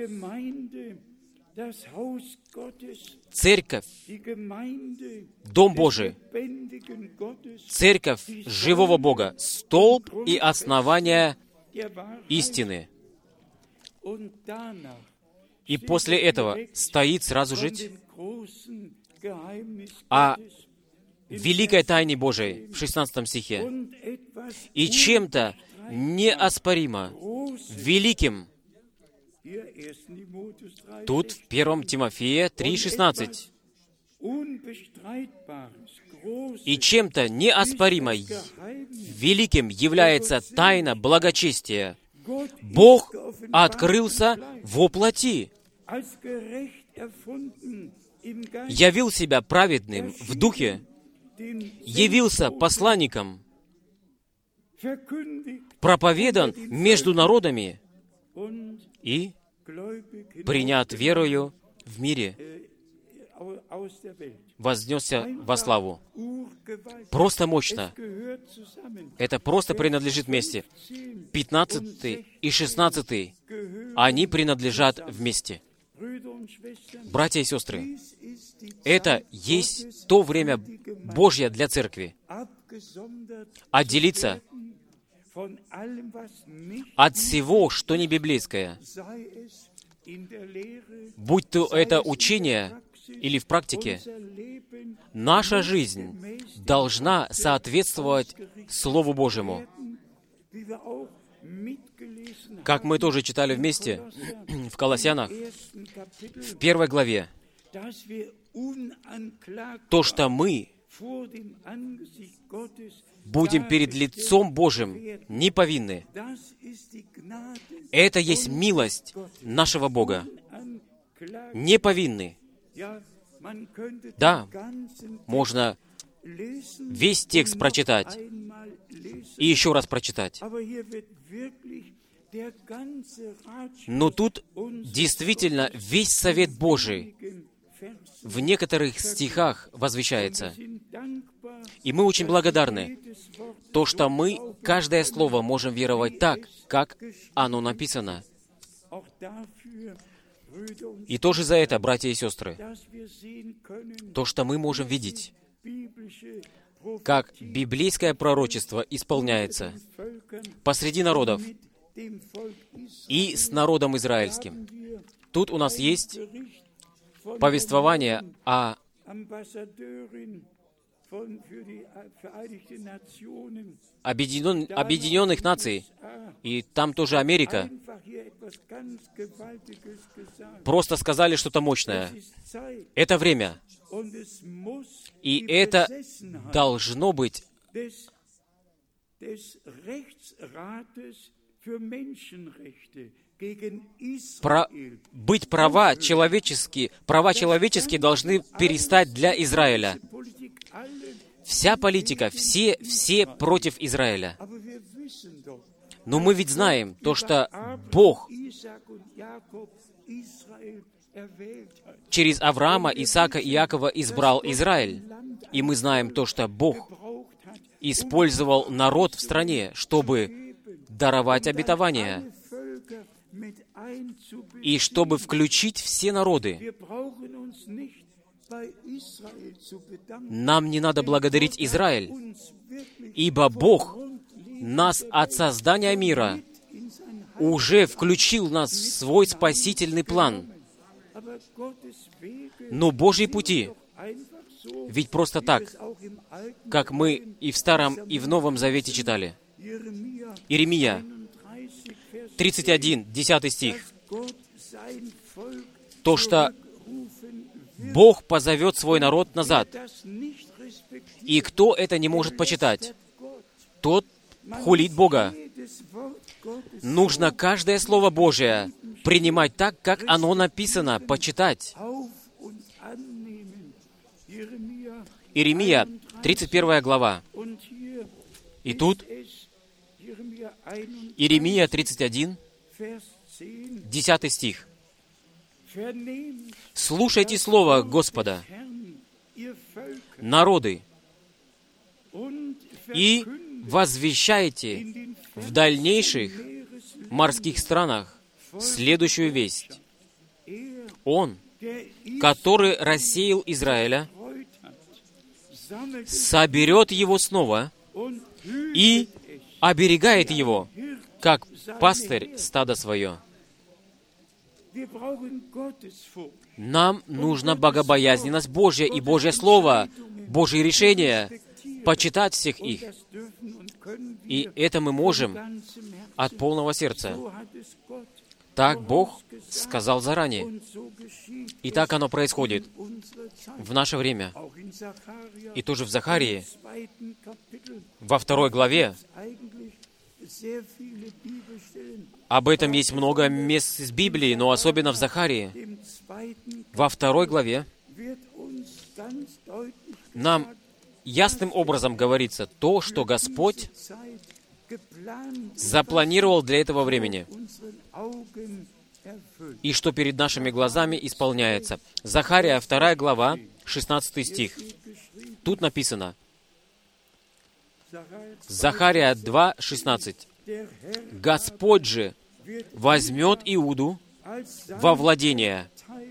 Церковь, Дом Божий, Церковь живого Бога, столб и основание истины. И после этого стоит сразу жить о великой тайне Божией в шестнадцатом стихе. И чем-то неоспоримо великим. Тут в первом Тимофея три шестнадцать. И чем-то неоспоримо великим является тайна благочестия. Бог открылся во плоти, явил себя праведным в духе, явился посланником, проповедан между народами и принят верою в мире, вознесся во славу. Просто мощно. Это просто принадлежит вместе. пятнадцатый и шестнадцатый, они принадлежат вместе. Братья и сестры, это есть то время Божье для церкви. Отделиться от всего, что не библейское, будь то это учение или в практике, наша жизнь должна соответствовать Слову Божьему. Как мы тоже читали вместе в Колоссянах, в первой главе, то, что мы будем перед лицом Божьим не повинны, это есть милость нашего Бога. Не повинны. Да, можно весь текст прочитать и еще раз прочитать. Но тут действительно весь совет Божий в некоторых стихах возвещается. И мы очень благодарны, то, что мы каждое слово можем веровать так, как оно написано. И тоже за это, братья и сестры, то, что мы можем видеть, как библейское пророчество исполняется посреди народов и с народом израильским. Тут у нас есть повествование о объединен, объединенных наций, и там тоже Америка, просто сказали что-то мощное. Это время. И это должно быть Про, быть права человеческие, права человеческие должны перестать для Израиля. Вся политика, все, все против Израиля. Но мы ведь знаем то, что Бог через Авраама, Исаака и Иакова избрал Израиль. И мы знаем то, что Бог использовал народ в стране, чтобы даровать обетование и чтобы включить все народы. Нам не надо благодарить Израиль, ибо Бог нас от создания мира уже включил нас в свой спасительный план. Но Божьи пути, ведь просто так, как мы и в Старом, и в Новом Завете читали. Иеремия, тридцать один, десятый стих. То, что Бог позовет свой народ назад. И кто это не может почитать, тот хулит Бога. Нужно каждое Слово Божие принимать так, как оно написано, почитать Иеремия, тридцать первая глава. И тут Иеремия тридцать один, десятый стих. «Слушайте слово Господа, народы, и возвещайте в дальнейших морских странах следующую весть. Он, который рассеял Израиля, соберет его снова и оберегает его, как пастырь стада свое». Нам нужна богобоязненность Божья и Божье Слово, Божьи решения, почитать всех их. И это мы можем от полного сердца. Так Бог сказал заранее. И так оно происходит в наше время. И тоже в Захарии, во второй главе, об этом есть много мест из Библии, но особенно в Захарии, во второй главе, нам ясным образом говорится то, что Господь запланировал для этого времени, и что перед нашими глазами исполняется. Захария, вторая глава, шестнадцатый стих. Тут написано, Захария два, шестнадцать. «Господь же возьмет Иуду во владение,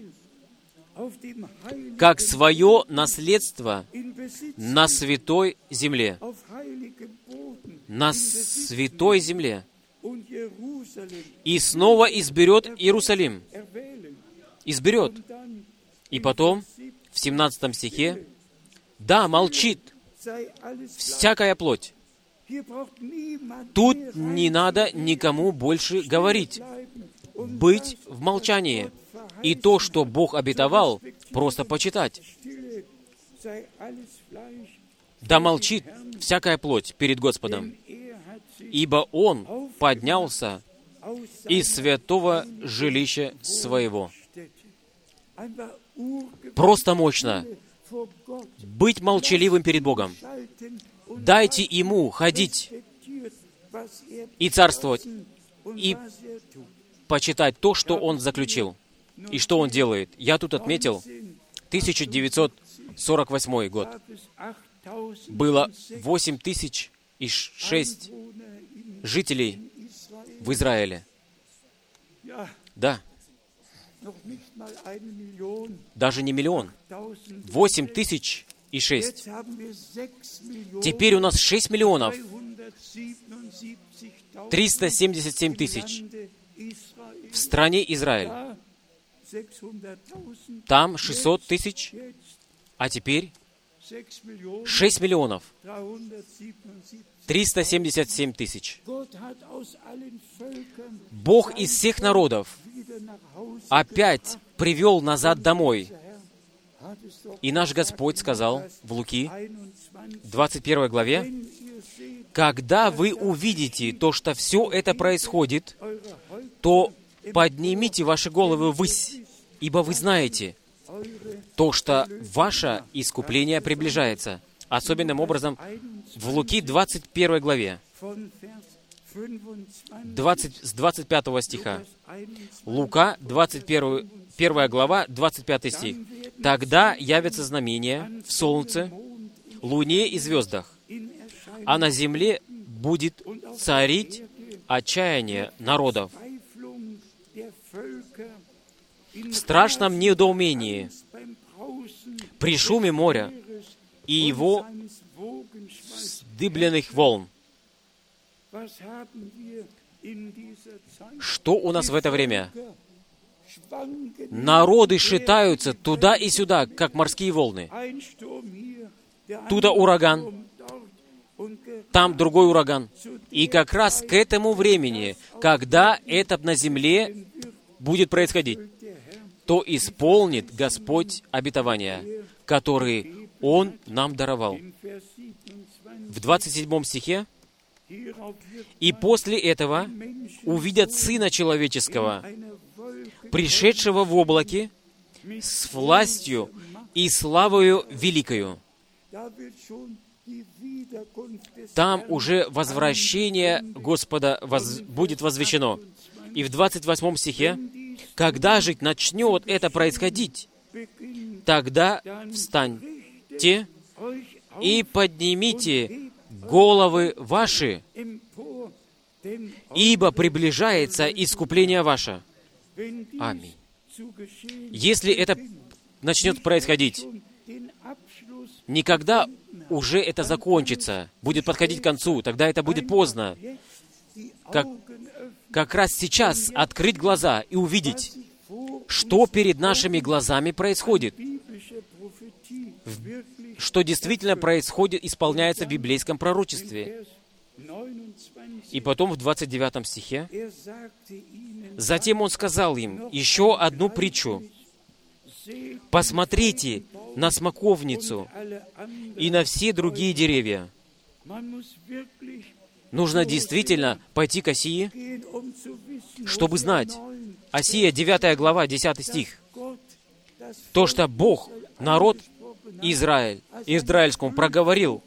как свое наследство на святой земле». На святой земле. «И снова изберет Иерусалим». Изберет. И потом, в семнадцатом стихе, «Да, молчит всякая плоть». Тут не надо никому больше говорить. Быть в молчании. И то, что Бог обетовал, просто почитать. «Да молчит всякая плоть перед Господом, ибо Он поднялся из святого жилища своего». Просто мощно. Быть молчаливым перед Богом. Дайте Ему ходить и царствовать, и почитать то, что Он заключил, и что Он делает. Я тут отметил тысяча девятьсот сорок восьмой год. Было восемь тысяч и шесть жителей в Израиле. Да. Даже не миллион. Восемь тысяч и шесть. Теперь у нас шесть миллионов триста семьдесят семь тысяч в стране Израиль. Там шестьсот тысяч, а теперь шесть миллионов триста семьдесят семь тысяч. Бог из всех народов опять привел назад домой. И наш Господь сказал в Луки, двадцать первой главе, «Когда вы увидите то, что все это происходит, то поднимите ваши головы ввысь, ибо вы знаете то, что ваше искупление приближается». Особенным образом в Луки двадцать первой главе, двадцать, с двадцать пятого стиха. Лука, двадцать первая глава, двадцать пятый стих. «Тогда явятся знамения в солнце, луне и звездах, а на земле будет царить отчаяние народов. В страшном недоумении, при шуме моря и его вздыбленных волн». Что у нас в это время? Народы шатаются туда и сюда, как морские волны. Туда ураган, там другой ураган. И как раз к этому времени, когда это на земле будет происходить, то исполнит Господь обетования, которые Он нам даровал. В двадцать седьмом стихе, «И после этого увидят Сына Человеческого, пришедшего в облаке, с властью и славою великою». там уже возвращение Господа воз... будет возвещено. И в двадцать восьмом стихе, «Когда же начнет это происходить, тогда встаньте и поднимите головы ваши, ибо приближается искупление ваше». Аминь. Если это начнет происходить, никогда уже это закончится, будет подходить к концу, тогда это будет поздно. Как, как раз сейчас открыть глаза и увидеть, что перед нашими глазами происходит, что действительно происходит, исполняется в библейском пророчестве. И потом в двадцать девятом стихе, «Затем он сказал им еще одну притчу. Посмотрите на смоковницу и на все другие деревья». Нужно действительно пойти к Осии, чтобы знать. Осия, девятая глава, десятый стих. То, что Бог, народ Израиль, израильскому проговорил: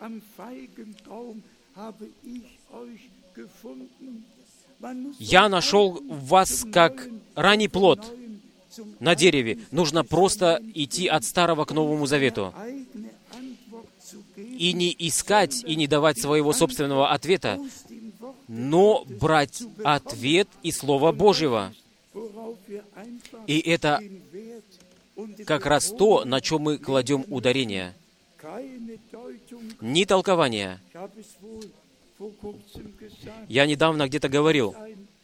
«Я нашел вас как ранний плод на дереве». Нужно просто идти от Старого к Новому Завету. И не искать, и не давать своего собственного ответа, но брать ответ из Слова Божьего. И это как раз то, на чем мы кладем ударение. Ни толкования. Я недавно где-то говорил,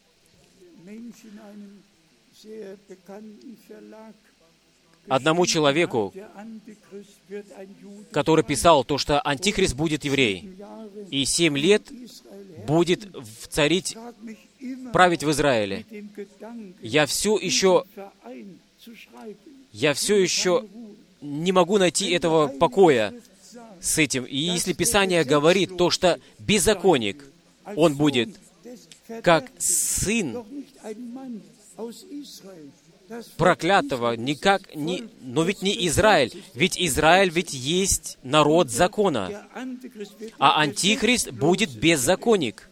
одному человеку, который писал то, что Антихрист будет еврей, и семь лет будет царить, править в Израиле. Я все еще, я все еще не могу найти этого покоя с этим. И если Писание говорит то, что беззаконник, он будет как сын проклятого, никак не... Но ведь не Израиль. Ведь Израиль ведь есть народ закона. А Антихрист будет беззаконник.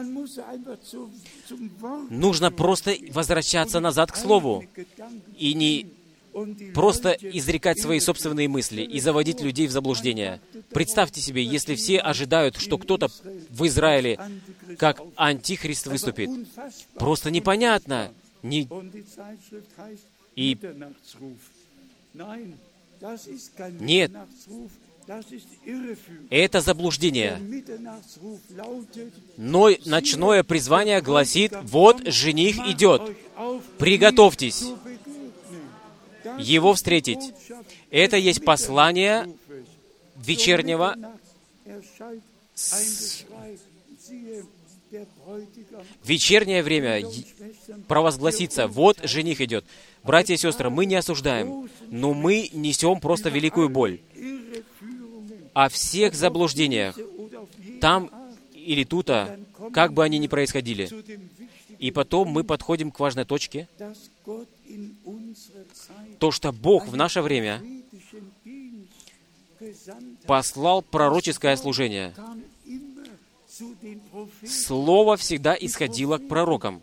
Нужно просто возвращаться назад к Слову. И не просто изрекать свои собственные мысли и заводить людей в заблуждение. Представьте себе, если все ожидают, что кто-то в Израиле как Антихрист выступит. Просто непонятно. Не... И... Нет. Это заблуждение. Но ночное призвание гласит: «Вот жених идет, приготовьтесь его встретить». Это есть послание вечернего с... вечернее время провозгласится: «Вот жених идет». Братья и сестры, мы не осуждаем, но мы несем просто великую боль о всех заблуждениях, там или тута, как бы они ни происходили. И потом мы подходим к важной точке, то, что Бог в наше время послал пророческое служение. Слово всегда исходило к пророкам.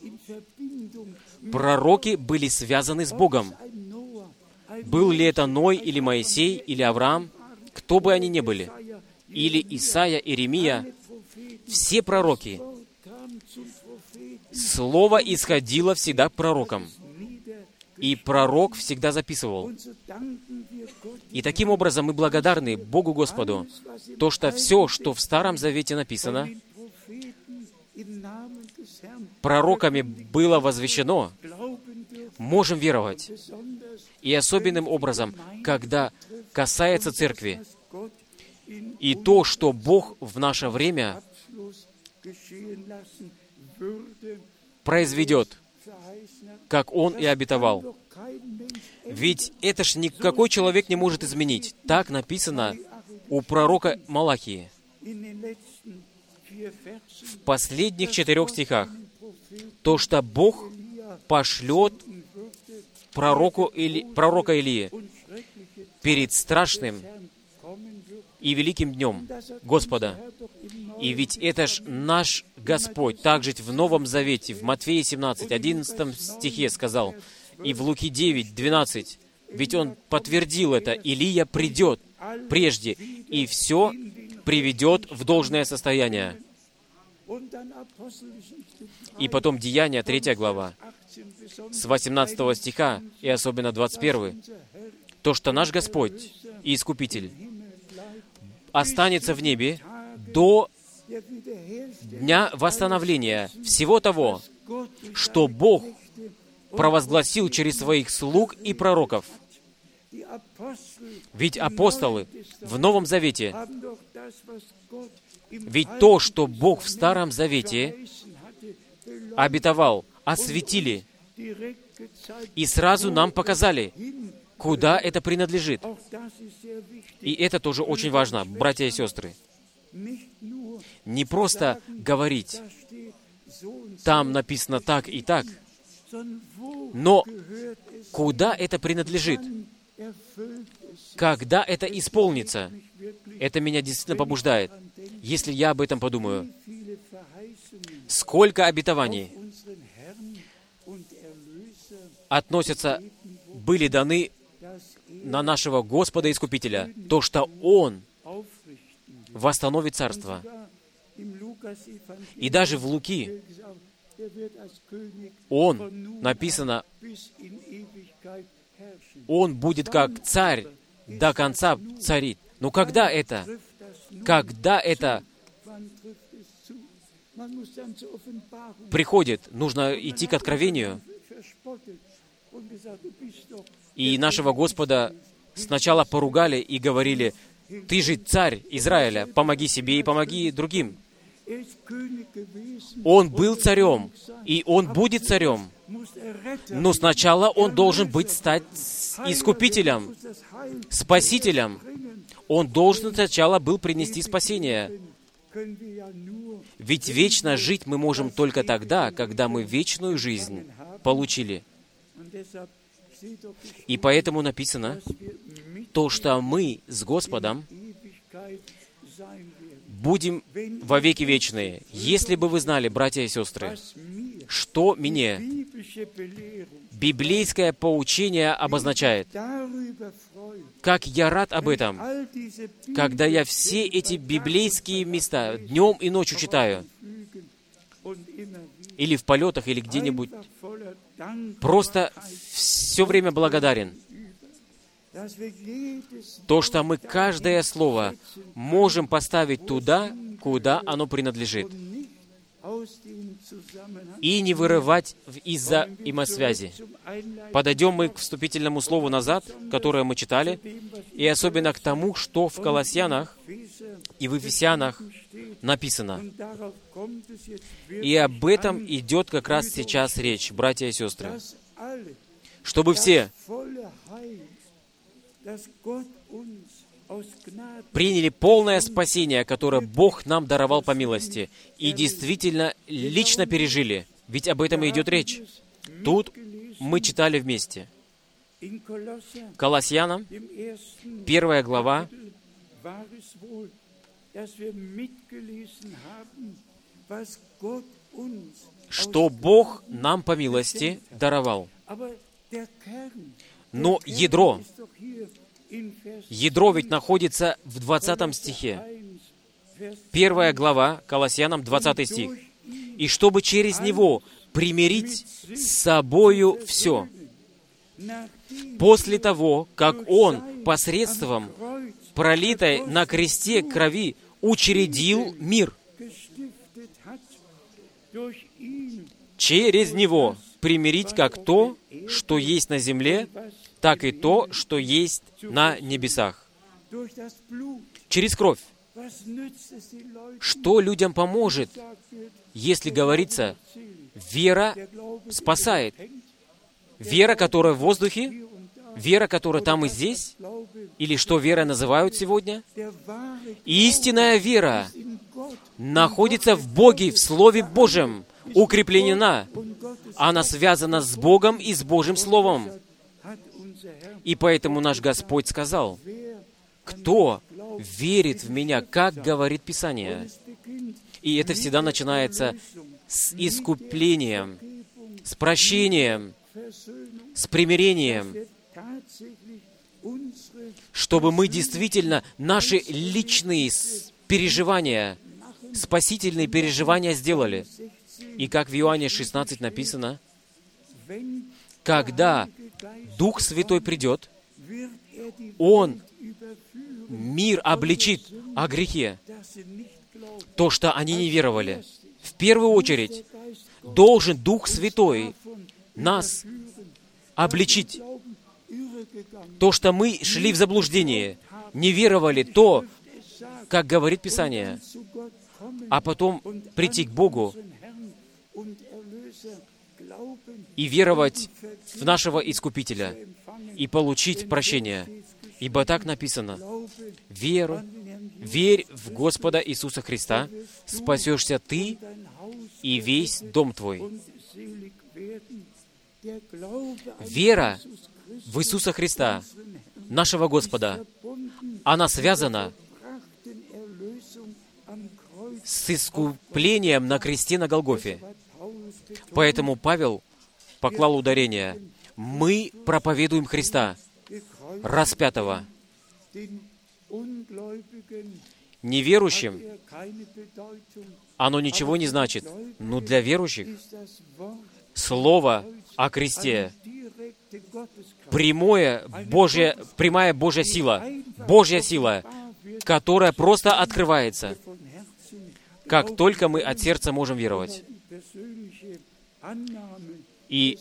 Пророки были связаны с Богом. Был ли это Ной, или Моисей, или Авраам, кто бы они ни были, или Исаия, Иеремия, все пророки, Слово исходило всегда к пророкам. И пророк всегда записывал. И таким образом мы благодарны Богу Господу, то, что все, что в Старом Завете написано, пророками было возвещено, можем веровать. И особенным образом, когда касается Церкви, и то, что Бог в наше время произведет, как Он и обетовал. Ведь это ж никакой человек не может изменить. Так написано у пророка Малахии. В последних четырех стихах. То, что Бог пошлет пророку Или... пророка Илии перед страшным и великим днем Господа. И ведь это ж наш Господь, также в Новом Завете, в Матфея семнадцать, одиннадцатом стихе сказал, и в Луки девять, двенадцать, ведь Он подтвердил это, Илия придет прежде, и все приведет в должное состояние. И потом Деяния, третья глава, с восемнадцатого стиха, и особенно двадцать первый, то, что наш Господь и Искупитель останется в небе до дня восстановления всего того, что Бог провозгласил через своих слуг и пророков. Ведь апостолы в Новом Завете, ведь то, что Бог в Старом Завете обетовал, осветили и сразу нам показали, куда это принадлежит. И это тоже очень важно, братья и сестры. Не просто говорить, там написано так и так, но куда это принадлежит, когда это исполнится. Это меня действительно побуждает, если я об этом подумаю. Сколько обетований относятся, были даны на нашего Господа и Искупителя, то, что Он восстановит царство. И даже в Луки Он, написано, Он будет как царь, до конца царит. Но когда это? Когда это приходит? Нужно идти к откровению. И нашего Господа сначала поругали и говорили, «Ты же царь Израиля, помоги себе и помоги другим». Он был царем, и Он будет царем. Но сначала Он должен быть стать искупителем, спасителем. Он должен сначала был принести спасение. Ведь вечно жить мы можем только тогда, когда мы вечную жизнь получили. И поэтому написано, то, что мы с Господом будем во веки вечные. Если бы вы знали, братья и сестры, что мне библейское поучение обозначает, как я рад об этом, когда я все эти библейские места днем и ночью читаю, или в полетах, или где-нибудь, просто все время благодарен. То, что мы каждое слово можем поставить туда, куда оно принадлежит, и не вырывать из-за взаимосвязи. Подойдем мы к вступительному слову назад, которое мы читали, и особенно к тому, что в Колоссянах и в Ефесянах написано. И об этом идет как раз сейчас речь, братья и сестры. Чтобы все приняли полное спасение, которое Бог нам даровал по милости, и действительно лично пережили. Ведь об этом и идет речь. Тут мы читали вместе. Колоссянам, первая глава, что Бог нам по милости даровал. Но ядро, ядро ведь находится в двадцатом стихе. Первая глава, Колоссянам, двадцатый стих. «И чтобы через него примирить с собою все, после того, как Он посредством пролитой на кресте крови учредил мир, через него примирить как то, что есть на земле, так и то, что есть на небесах». Через кровь. Что людям поможет, если говорится, вера спасает? Вера, которая в воздухе? Вера, которая там и здесь? Или что вера называют сегодня? Истинная вера находится в Боге, в Слове Божьем, укрепленена. Она связана с Богом и с Божьим Словом. И поэтому наш Господь сказал, кто верит в Меня, как говорит Писание. И это всегда начинается с искуплением, с прощением, с примирением, чтобы мы действительно наши личные переживания, спасительные переживания сделали. И как в Иоанне шестнадцать написано, когда Дух Святой придет, Он мир обличит о грехе, то, что они не веровали. В первую очередь, должен Дух Святой нас обличить. То, что мы шли в заблуждение, не веровали то, как говорит Писание, а потом прийти к Богу и веровать в нашего Искупителя и получить прощение. Ибо так написано: «Веру, верь в Господа Иисуса Христа, спасешься ты и весь дом твой». Вера в Иисуса Христа, нашего Господа, она связана с искуплением на кресте на Голгофе. Поэтому Павел поклал ударение: мы проповедуем Христа, распятого. Неверующим оно ничего не значит, но для верующих Слово о кресте — прямое Божье, прямая Божья сила, Божья сила, которая просто открывается, как только мы от сердца можем веровать. И,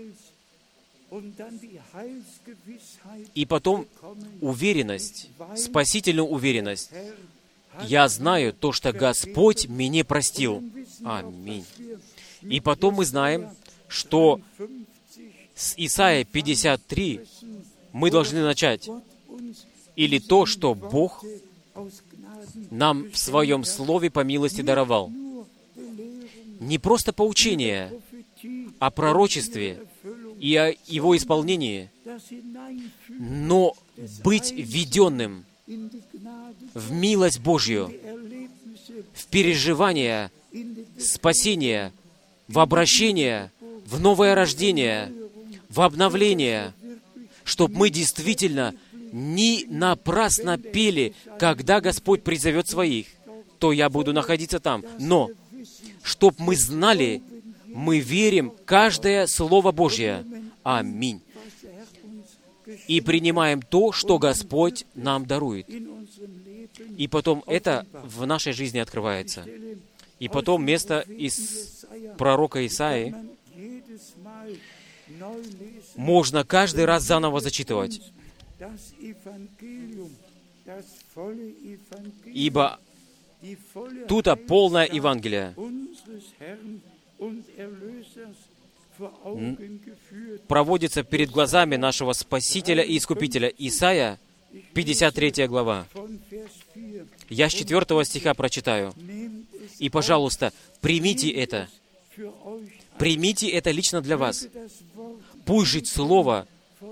и потом уверенность, спасительную уверенность. Я знаю то, что Господь мне простил. Аминь. И потом мы знаем, что с Исайя пятьдесят три мы должны начать. Или то, что Бог нам в Своем Слове по милости даровал. Не просто поучение о пророчестве и о его исполнении, но быть введенным в милость Божью, в переживание спасения, в обращение, в новое рождение, в обновление, чтобы мы действительно не напрасно пели, когда Господь призовет своих, то я буду находиться там. Но, чтоб мы знали, мы верим каждое Слово Божье. Аминь. И принимаем то, что Господь нам дарует. И потом это в нашей жизни открывается. И потом место из пророка Исаии можно каждый раз заново зачитывать. Ибо тут полное Евангелие проводится перед глазами нашего Спасителя и Искупителя. Исайя, пятьдесят третья глава. Я с четвертого стиха прочитаю. И, пожалуйста, примите это. Примите это лично для вас. Пусть жить Слово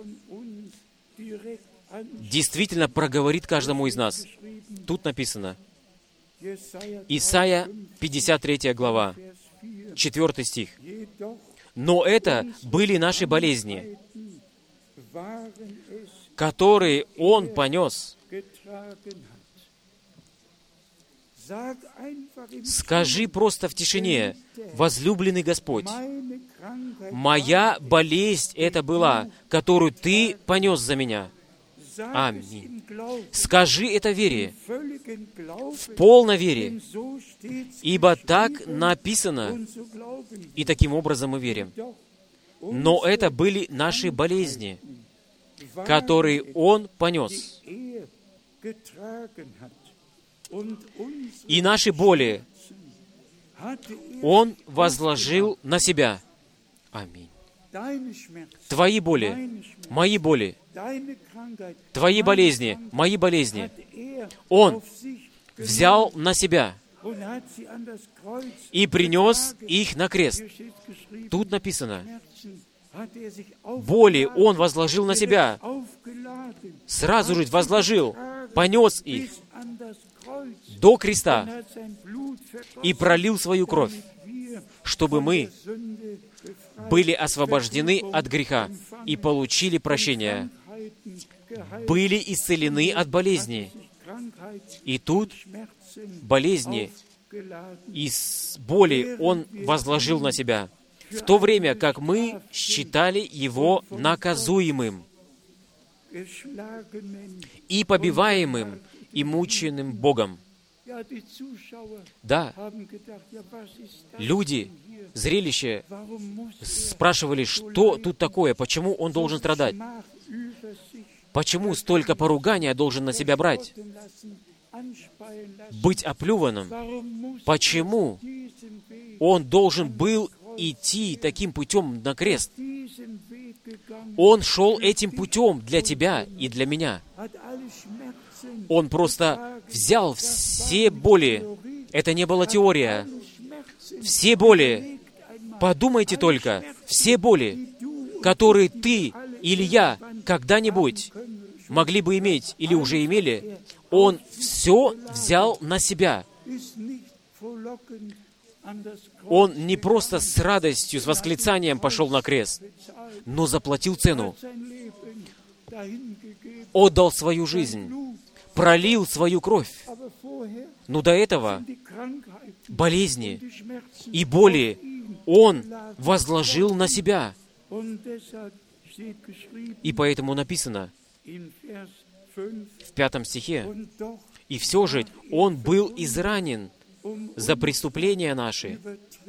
действительно проговорит каждому из нас. Тут написано. Исайя, пятьдесят третья глава, четвертый стих. «Но это были наши болезни, которые Он понес». Скажи просто в тишине: «Возлюбленный Господь, моя болезнь это была, которую Ты понес за меня». Аминь. Скажи это в вере, в полной вере, ибо так написано, и таким образом мы верим. Но это были наши болезни, которые Он понес. И наши боли Он возложил на Себя. Аминь. Твои боли, мои боли, Твои болезни, мои болезни, Он взял на Себя и принес их на крест. Тут написано, боли Он возложил на Себя. Сразу же возложил, понес их до креста и пролил свою кровь, чтобы мы были освобождены от греха и получили прощение, были исцелены от болезни. И тут болезни и боли Он возложил на Себя, в то время как мы считали Его наказуемым и побиваемым и мученным Богом. Да, люди, зрелище, спрашивали, что тут такое, почему Он должен страдать, почему столько поругания должен на себя брать, быть оплюванным, почему Он должен был идти таким путем на крест. Он шел этим путем для тебя и для меня. Он просто взял все боли. Это не была теория. Все боли. Подумайте только. Все боли, которые ты или я когда-нибудь могли бы иметь или уже имели, Он все взял на себя. Он не просто с радостью, с восклицанием пошел на крест, но заплатил цену, отдал свою жизнь, пролил свою кровь. Но до этого болезни и боли Он возложил на Себя. И поэтому написано в пятом стихе, «И все же Он был изранен за преступления наши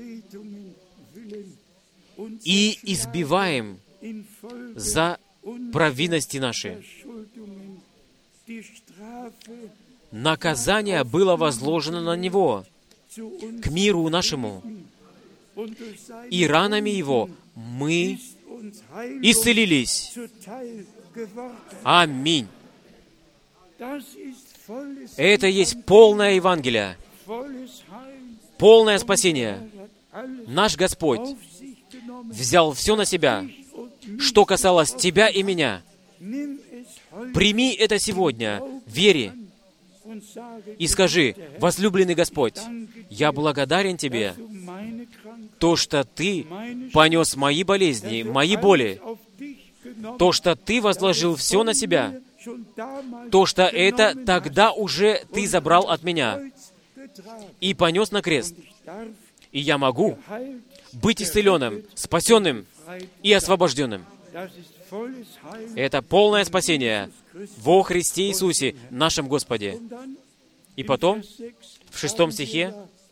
и избиваем за провинности наши. Наказание было возложено на Него к миру нашему, и ранами Его мы исцелились». Аминь. Это есть полное Евангелие, полное спасение. Наш Господь взял все на Себя, что касалось тебя и меня. Прими это сегодня в вере и скажи: «Возлюбленный Господь, я благодарен Тебе, то, что Ты понес мои болезни, мои боли, то, что Ты возложил все на Себя, то, что это тогда уже Ты забрал от меня и понес на крест. И я могу быть исцеленным, спасенным и освобожденным». Это полное спасение во Христе Иисусе, нашем Господе. И потом, в шестом стихе,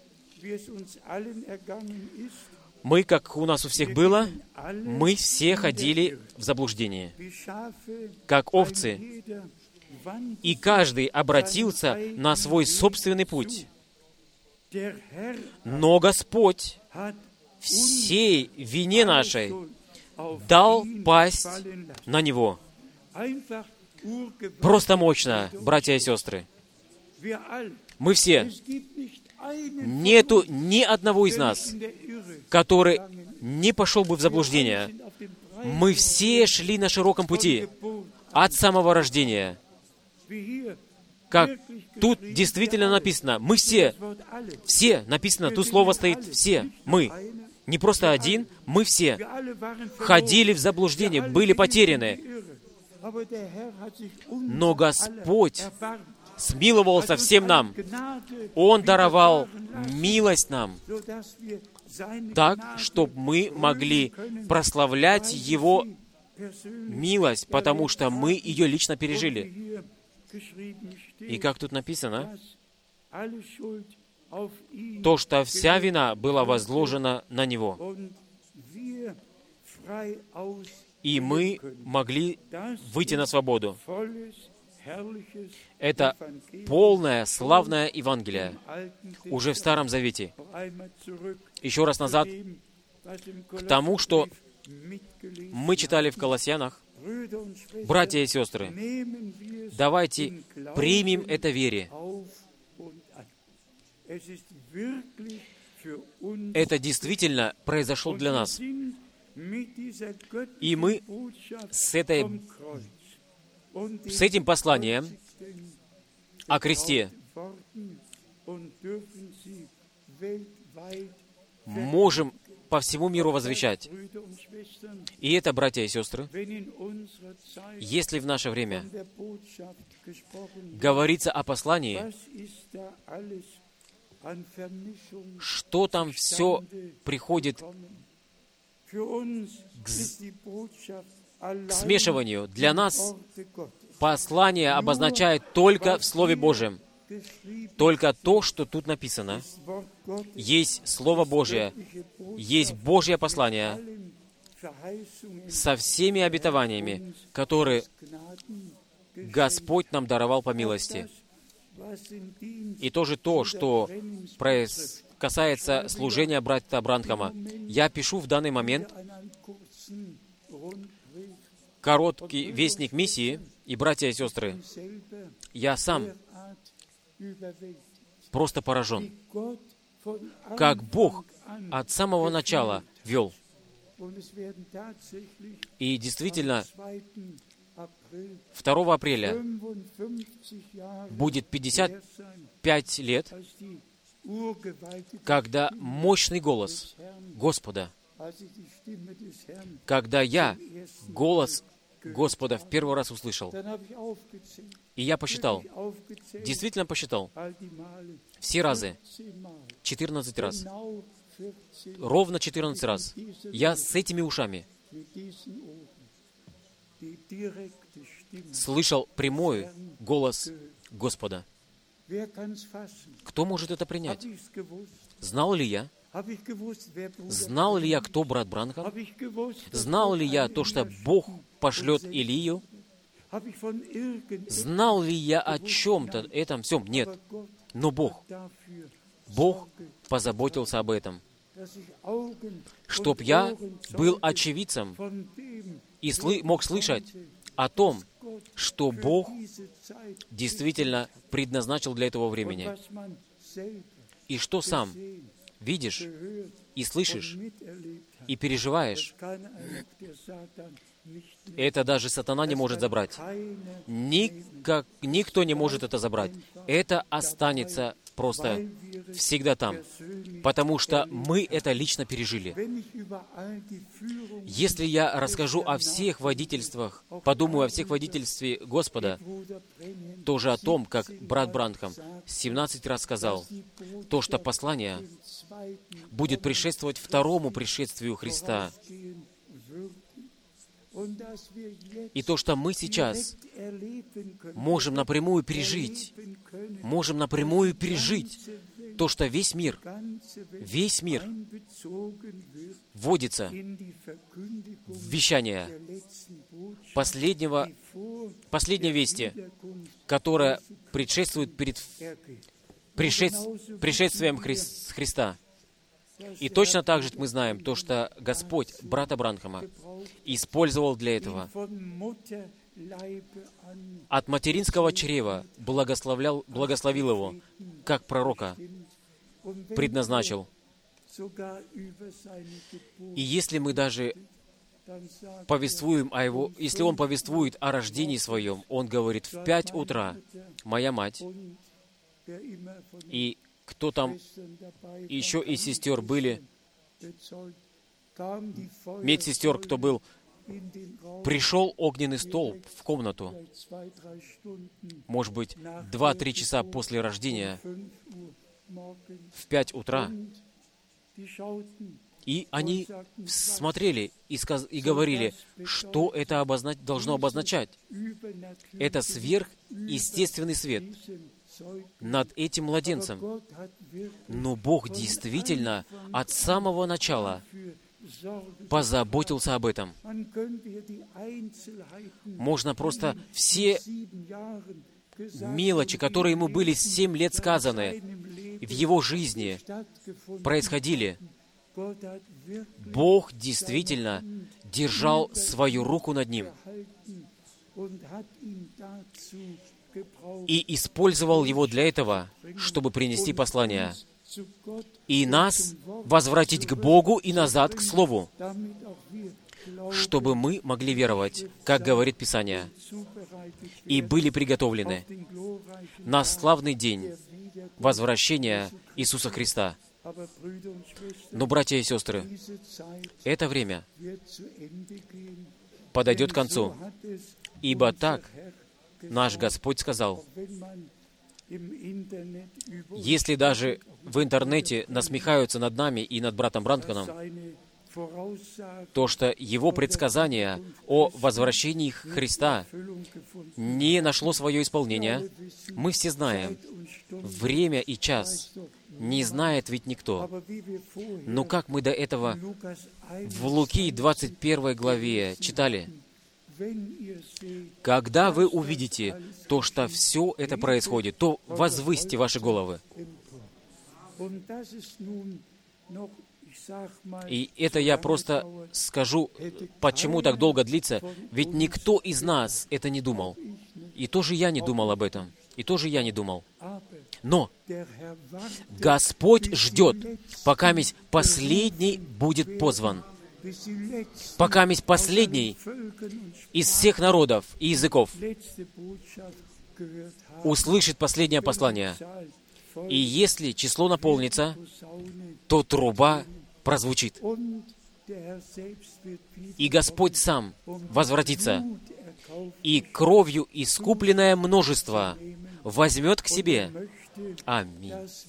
мы, как у нас у всех было, мы все ходили в заблуждение, как овцы, и каждый обратился на свой собственный путь. Но Господь всей вине нашей дал пасть на Него. Просто мощно, братья и сестры. Мы все. Нету ни одного из нас, который не пошел бы в заблуждение. Мы все шли на широком пути от самого рождения. Как тут действительно написано, мы все, все написано, тут слово стоит «все», мы. Не просто один, мы все ходили в заблуждение, были потеряны. Но Господь смиловался всем нам. Он даровал милость нам так, чтобы мы могли прославлять Его милость, потому что мы ее лично пережили. И как тут написано, то, что вся вина была возложена на Него. И мы могли выйти на свободу. Это полное, славное Евангелие, уже в Старом Завете. Еще раз назад, к тому, что мы читали в Колоссянах. Братья и сестры, давайте примем это в вере. Это действительно произошло для нас. И мы с, этой, с этим посланием о кресте можем по всему миру возвещать. И это, братья и сестры, если в наше время говорится о послании, что там все приходит к, к смешиванию. Для нас послание обозначает только в Слове Божьем. Только то, что тут написано. Есть Слово Божье, есть Божье послание со всеми обетованиями, которые Господь нам даровал по милости. И тоже то, что касается служения брата Бранхама. Я пишу в данный момент короткий вестник миссии, и, братья и сестры, я сам просто поражен, как Бог от самого начала вел. И действительно, второго апреля будет пятьдесят пять лет, когда мощный голос Господа, когда я голос Господа в первый раз услышал. И я посчитал, действительно посчитал, все разы, четырнадцать раз, ровно четырнадцать раз, я с этими ушами слышал прямой голос Господа. Кто может это принять? Знал ли я? Знал ли я, кто брат Бранхам? Знал ли я то, что Бог пошлет Илию? Знал ли я о чем-то этом всем? Нет. Но Бог, Бог позаботился об этом, чтоб я был очевидцем и сли- мог слышать о том, что Бог действительно предназначил для этого времени. И что сам видишь и слышишь и переживаешь, это даже сатана не может забрать. Никак, никто не может это забрать. Это останется просто всегда там, потому что мы это лично пережили. Если я расскажу о всех водительствах, подумаю о всех водительстве Господа, тоже о том, как брат Бранхам семнадцать раз сказал, то, что послание будет предшествовать второму пришествию Христа. И то, что мы сейчас можем напрямую пережить, можем напрямую пережить то, что весь мир, весь мир вводится в вещание последнего, последней вести, которая предшествует перед пришед, пришествием Хри, Христа. И точно так же мы знаем то, что Господь брата Бранхама использовал для этого. От материнского чрева благословлял, благословил его, как пророка, предназначил. И если мы даже повествуем о его, если он повествует о рождении своем, он говорит, в пять утра моя мать, и кто там еще из сестер были, медсестер, кто был, пришел огненный столб в комнату, может быть, два-три часа после рождения, в пять утра, и они смотрели и, сказ... и говорили, что это обозна... должно обозначать. Это сверхъестественный свет над этим младенцем. Но Бог действительно от самого начала позаботился об этом. Можно просто все мелочи, которые ему были семь лет сказаны, в его жизни происходили. Бог действительно держал свою руку над ним и использовал его для этого, чтобы принести послание и нас возвратить к Богу и назад к Слову, чтобы мы могли веровать, как говорит Писание, и были приготовлены на славный день возвращения Иисуса Христа. Но, братья и сестры, это время подойдет к концу, ибо так наш Господь сказал. Если даже в интернете насмехаются над нами и над братом Бранхамом, то, что его предсказание о возвращении Христа не нашло свое исполнение, мы все знаем, время и час не знает ведь никто. Но как мы до этого в Луки двадцать первой главе читали, когда вы увидите то, что все это происходит, то возвысьте ваши головы. И это я просто скажу, почему так долго длится, ведь никто из нас это не думал. И тоже я не думал об этом. И тоже я не думал. Но Господь ждет, пока месть последний будет позван. Пока месть последний из всех народов и языков услышит последнее послание. И если число наполнится, то труба прозвучит. И Господь сам возвратится, и кровью искупленное множество возьмет к себе. Аминь.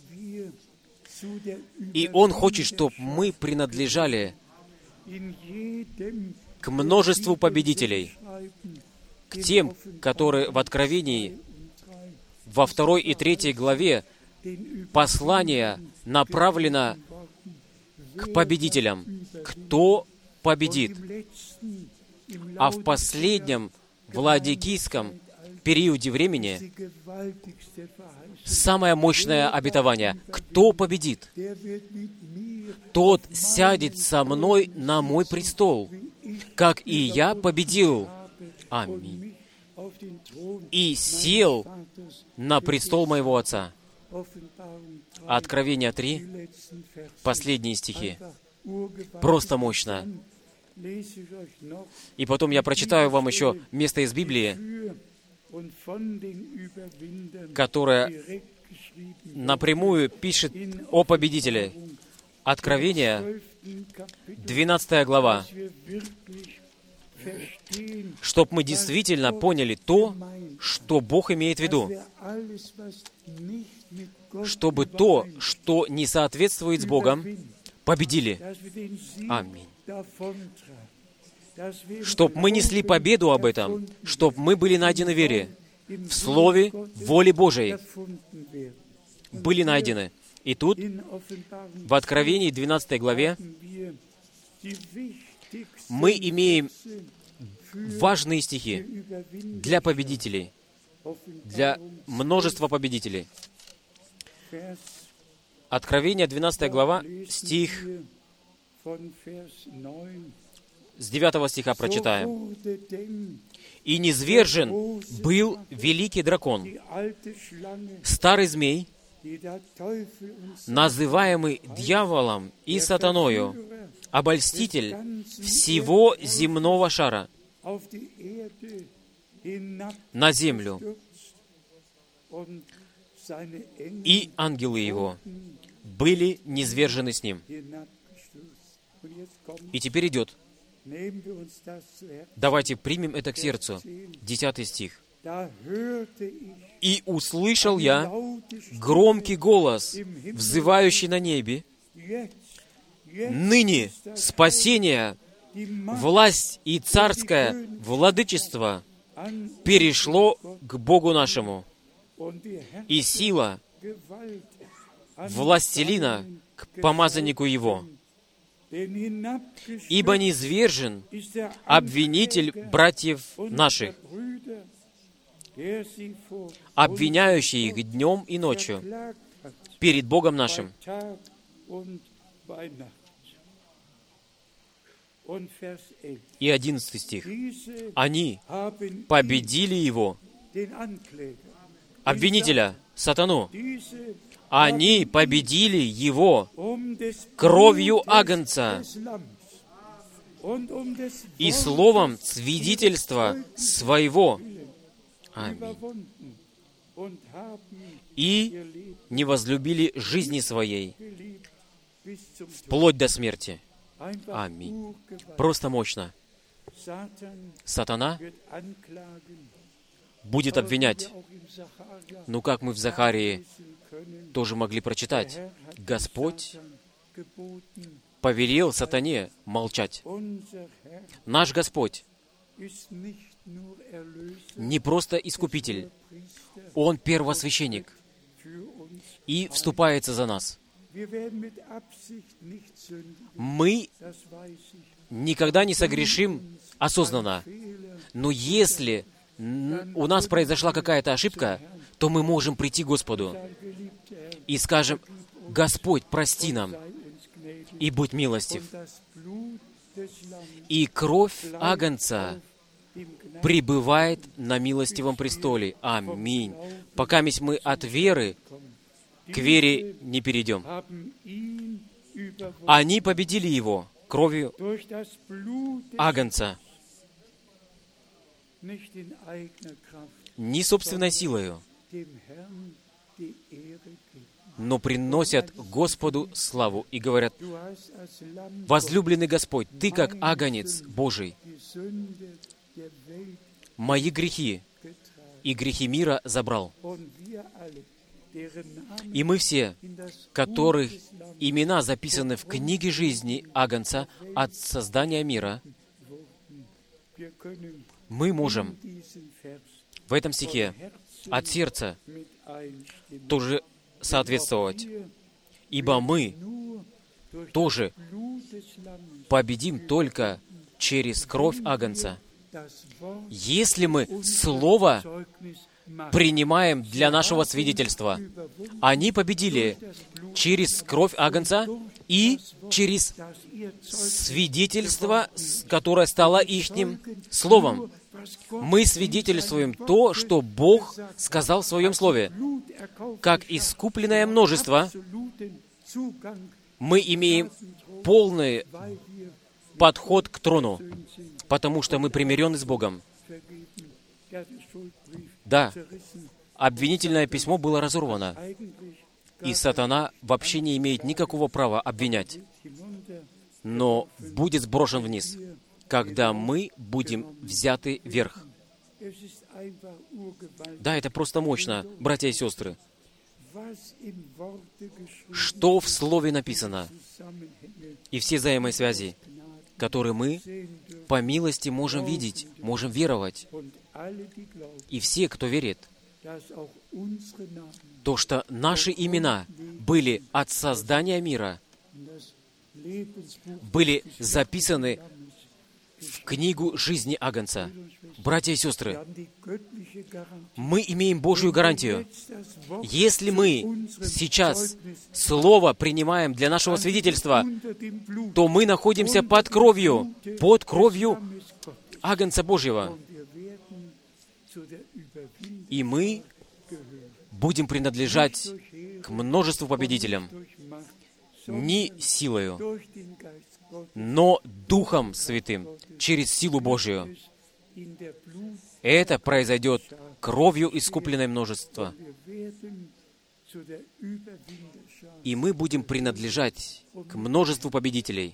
И Он хочет, чтобы мы принадлежали к множеству победителей, к тем, которые в Откровении во второй и третьей главе послание направлено к победителям. Кто победит? А в последнем Владикийском периоде времени самое мощное обетование. Кто победит? Тот сядет со мной на мой престол, как и я победил. Аминь. И сел на престол моего Отца. Откровение три, последние стихи. Просто мощно. И потом я прочитаю вам еще место из Библии, которое напрямую пишет о победителе. Откровение, двенадцатая глава. Чтоб мы действительно поняли то, что Бог имеет в виду. Чтобы то, что не соответствует с Богом, победили. Аминь. Чтоб мы несли победу об этом, чтоб мы были найдены в вере, в Слове, воле Божией, были найдены. И тут, в Откровении двенадцатой главе, мы имеем важные стихи для победителей, для множества победителей. Откровение, двенадцатая глава, стих с девятого стиха прочитаем. «И низвержен был великий дракон, старый змей, называемый дьяволом и сатаною, обольститель всего земного шара, на землю, и ангелы его были низвержены с ним». И теперь идет. Давайте примем это к сердцу. Десятый стих. «И услышал я громкий голос, взывающий на небе, ныне спасение, власть и царское владычество перешло к Богу нашему, и сила властелина к помазаннику его. Ибо низвержен обвинитель братьев наших, обвиняющий их днем и ночью перед Богом нашим». И одиннадцатый стих. «Они победили его, обвинителя, сатану. Они победили его кровью агнца и словом свидетельства своего». Аминь. и не возлюбили жизни своей, вплоть до смерти. Аминь. Просто мощно. Сатана будет обвинять. Ну, как мы в Захарии тоже могли прочитать, Господь повелел сатане молчать. Наш Господь не просто искупитель, Он первосвященник и вступается за нас. Мы никогда не согрешим осознанно, но если у нас произошла какая-то ошибка, то мы можем прийти к Господу и скажем: «Господь, прости нам, и будь милостив». И кровь Агнца пребывает на милостивом престоле. Аминь. Пока мы от веры к вере не перейдем. Они победили Его кровью Агнца, не собственной силою, но приносят Господу славу и говорят: «Возлюбленный Господь, Ты, как Агнец Божий, мои грехи и грехи мира забрал». И мы все, которых имена записаны в книге жизни Агнца от создания мира, мы можем в этом стихе от сердца тоже соответствовать, ибо мы тоже победим только через кровь Агнца. Если мы Слово принимаем для нашего свидетельства, они победили через кровь Агнца и через свидетельство, которое стало ихним словом. Мы свидетельствуем то, что Бог сказал в Своем Слове. Как искупленное множество, мы имеем полный подход к трону, потому что мы примирены с Богом. Да, обвинительное письмо было разорвано, и сатана вообще не имеет никакого права обвинять, но будет сброшен вниз, когда мы будем взяты вверх. Да, это просто мощно, братья и сестры. Что в Слове написано, и все взаимосвязи, которые мы по милости можем видеть, можем веровать. И все, кто верит, то, что наши имена были от создания мира, были записаны в книгу жизни Агнца. Братья и сестры, мы имеем Божью гарантию. Если мы сейчас Слово принимаем для нашего свидетельства, то мы находимся под кровью, под кровью Агнца Божьего. И мы будем принадлежать к множеству победителям не силою, но Духом Святым, через силу Божию. Это произойдет кровью искупленное множество. И мы будем принадлежать к множеству победителей.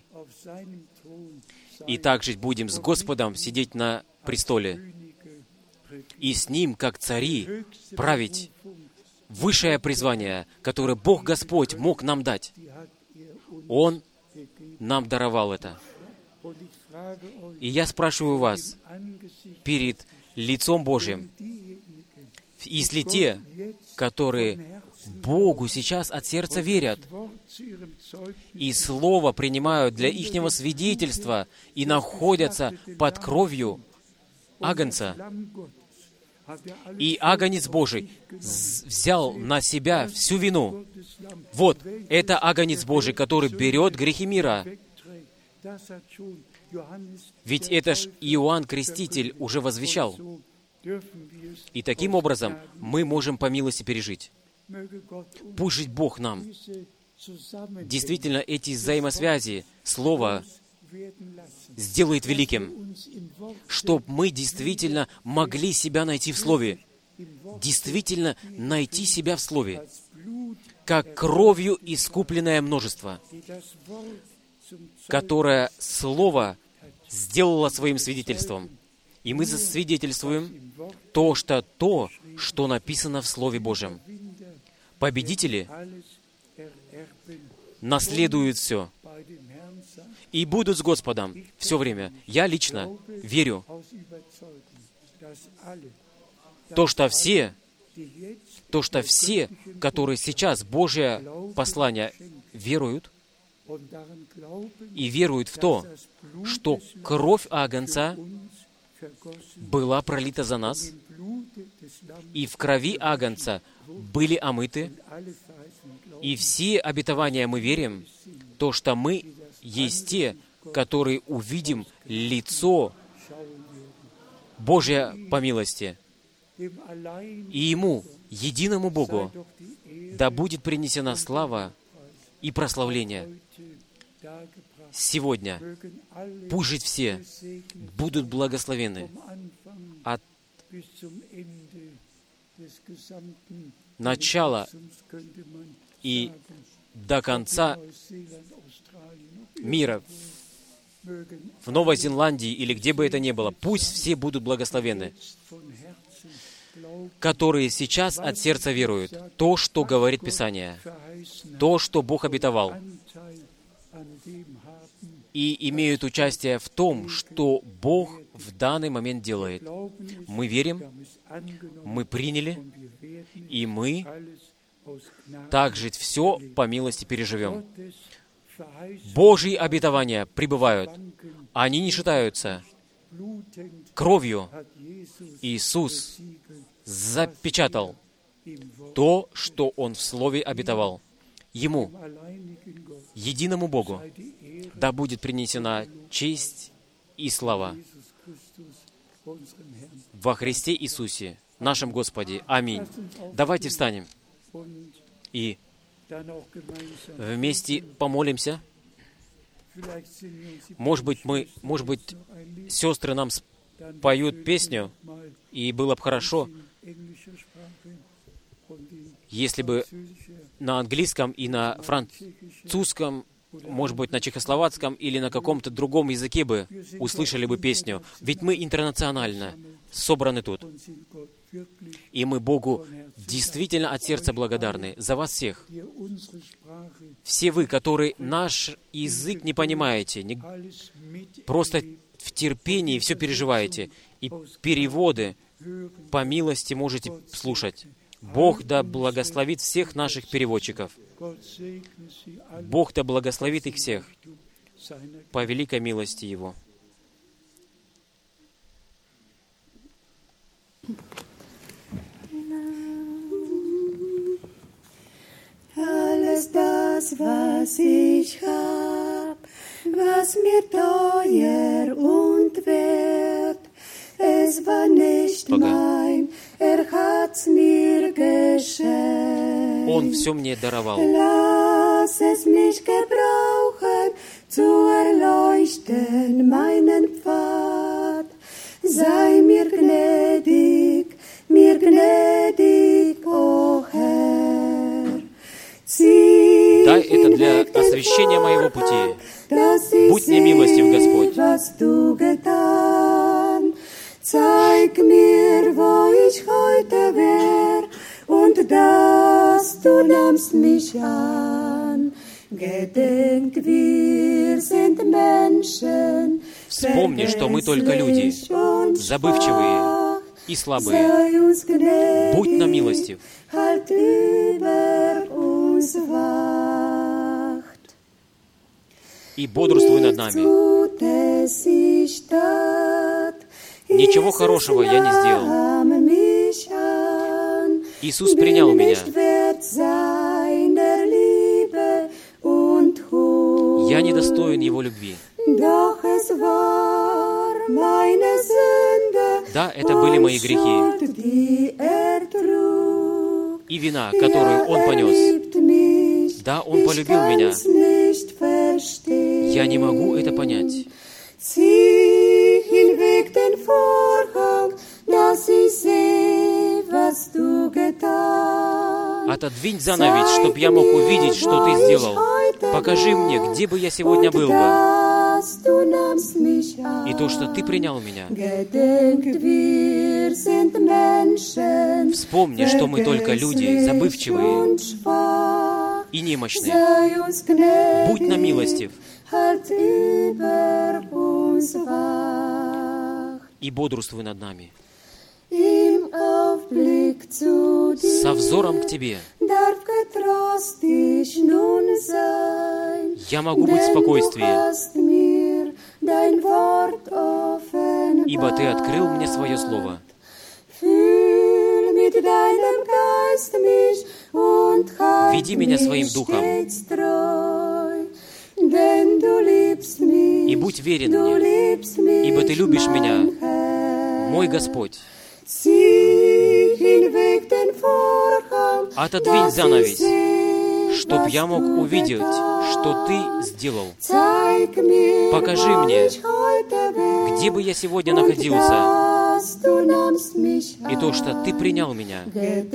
И также будем с Господом сидеть на престоле. И с Ним, как цари, править. Высшее призвание, которое Бог Господь мог нам дать. Он нам даровал это. И я спрашиваю вас, перед лицом Божьим, если те, которые Богу сейчас от сердца верят, и Слово принимают для ихнего свидетельства, и находятся под кровью Агнца, и Агнец Божий взял на себя всю вину. Вот, это Агнец Божий, который берет грехи мира. Ведь это ж Иоанн Креститель уже возвещал. И таким образом мы можем по милости пережить. Пусть жить Бог нам действительно эти взаимосвязи, Слово сделает великим, чтобы мы действительно могли себя найти в Слове действительно найти себя в Слове, как кровью искупленное множество, которое Слово сделало своим свидетельством. И мы засвидетельствуем то, что то, что написано в Слове Божьем. Победители наследуют все и будут с Господом все время. Я лично верю, то, что все, то, что все, которые сейчас Божье послание веруют, и веруют в то, что кровь Агнца была пролита за нас, и в крови Агнца были омыты, и все обетования мы верим, то, что мы есть те, которые увидим лицо Божье по милости. И Ему, единому Богу, да будет принесена слава и прославление. Сегодня пусть жить все будут благословены от начала и до конца мира, в Новой Зеландии или где бы это ни было. Пусть все будут благословены, которые сейчас от сердца веруют. То, что говорит Писание, то, что Бог обетовал, и имеют участие в том, что Бог в данный момент делает. Мы верим, мы приняли, и мы также все по милости переживем. Божьи обетования пребывают, они не считаются. Кровью Иисус запечатал то, что Он в Слове обетовал. Ему, единому Богу, да будет принесена честь и слава во Христе Иисусе, нашем Господе. Аминь. Давайте встанем и вместе помолимся. Может быть, мы, может быть, сестры нам поют песню, и было бы хорошо, если бы на английском и на французском, может быть, на чехословацком или на каком-то другом языке бы услышали бы песню. Ведь мы интернационально собраны тут. И мы Богу действительно от сердца благодарны за вас всех. Все вы, которые наш язык не понимаете, не... просто в терпении все переживаете, и переводы по милости можете слушать. Бог да благословит всех наших переводчиков. Бог да благословит их всех по великой милости Его. Alles das, was ich hab, was mir teuer und wert, es war nicht mein, er hat's mir geschenkt. Он все мне даровал. Lass es mich gebrauchen, zu erleuchten meinen Pfad. Sei mir gnädig, mir gnädig, o Herr. Дай это для освящения моего пути. Будь мне милостив, Господь. Zeig mir, wo ich heute wär, und dass du nahmst mich an. Gedenk, wir sind Menschen. Вспомни, что мы только люди, забывчивые и слабые. Будь нам милостив. И бодрствуй над нами. Ничего хорошего я не сделал. Иисус принял меня. Я недостоин Его любви. Да, это были мои грехи и вина, которую Он понес. Да, Он полюбил меня. Я не могу это понять. Отодвинь занавес, чтоб я мог увидеть, что Ты сделал. Покажи мне, где бы я сегодня был бы. И то, что Ты принял меня. Вспомни, что мы только люди, забывчивые и немощные. Будь нам милостив и бодрствуй над нами. Со взором к Тебе я могу быть в спокойствии, ибо Ты открыл мне Свое Слово. Веди меня Своим Духом и будь верен мне, ибо Ты любишь меня, мой Господь. Отодвинь занавес, чтоб я мог увидеть, что Ты сделал. Покажи мне, где бы я сегодня находился, и то, что Ты принял меня.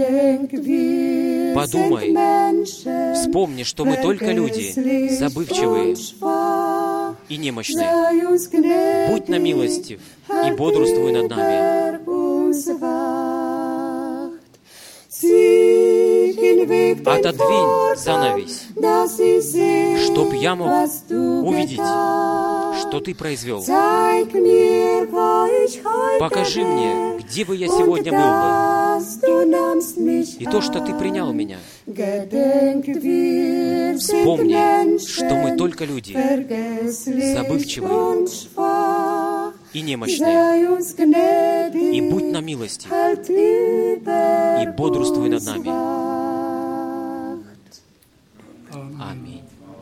Подумай, вспомни, что мы только люди, забывчивые и немощные. Будь нам милостив и бодрствуй над нами. Отодвинь занавес, чтоб я мог увидеть, что Ты произвел. Покажи мне, где бы я сегодня был бы, и то, что Ты принял меня. Вспомни, что мы только люди, забывчивые и немощные, и будь нам милостив и бодрствуй над нами. Аминь.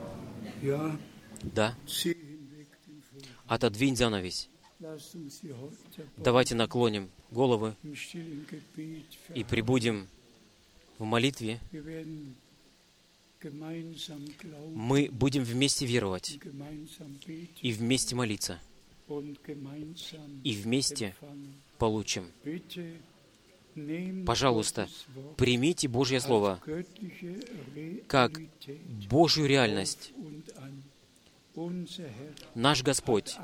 Да. Отодвинь занавес. Давайте наклоним головы и прибудем в молитве. Мы будем вместе веровать и вместе молиться, и вместе получим. Пожалуйста, примите Божье Слово как Божью реальность. Наш Господь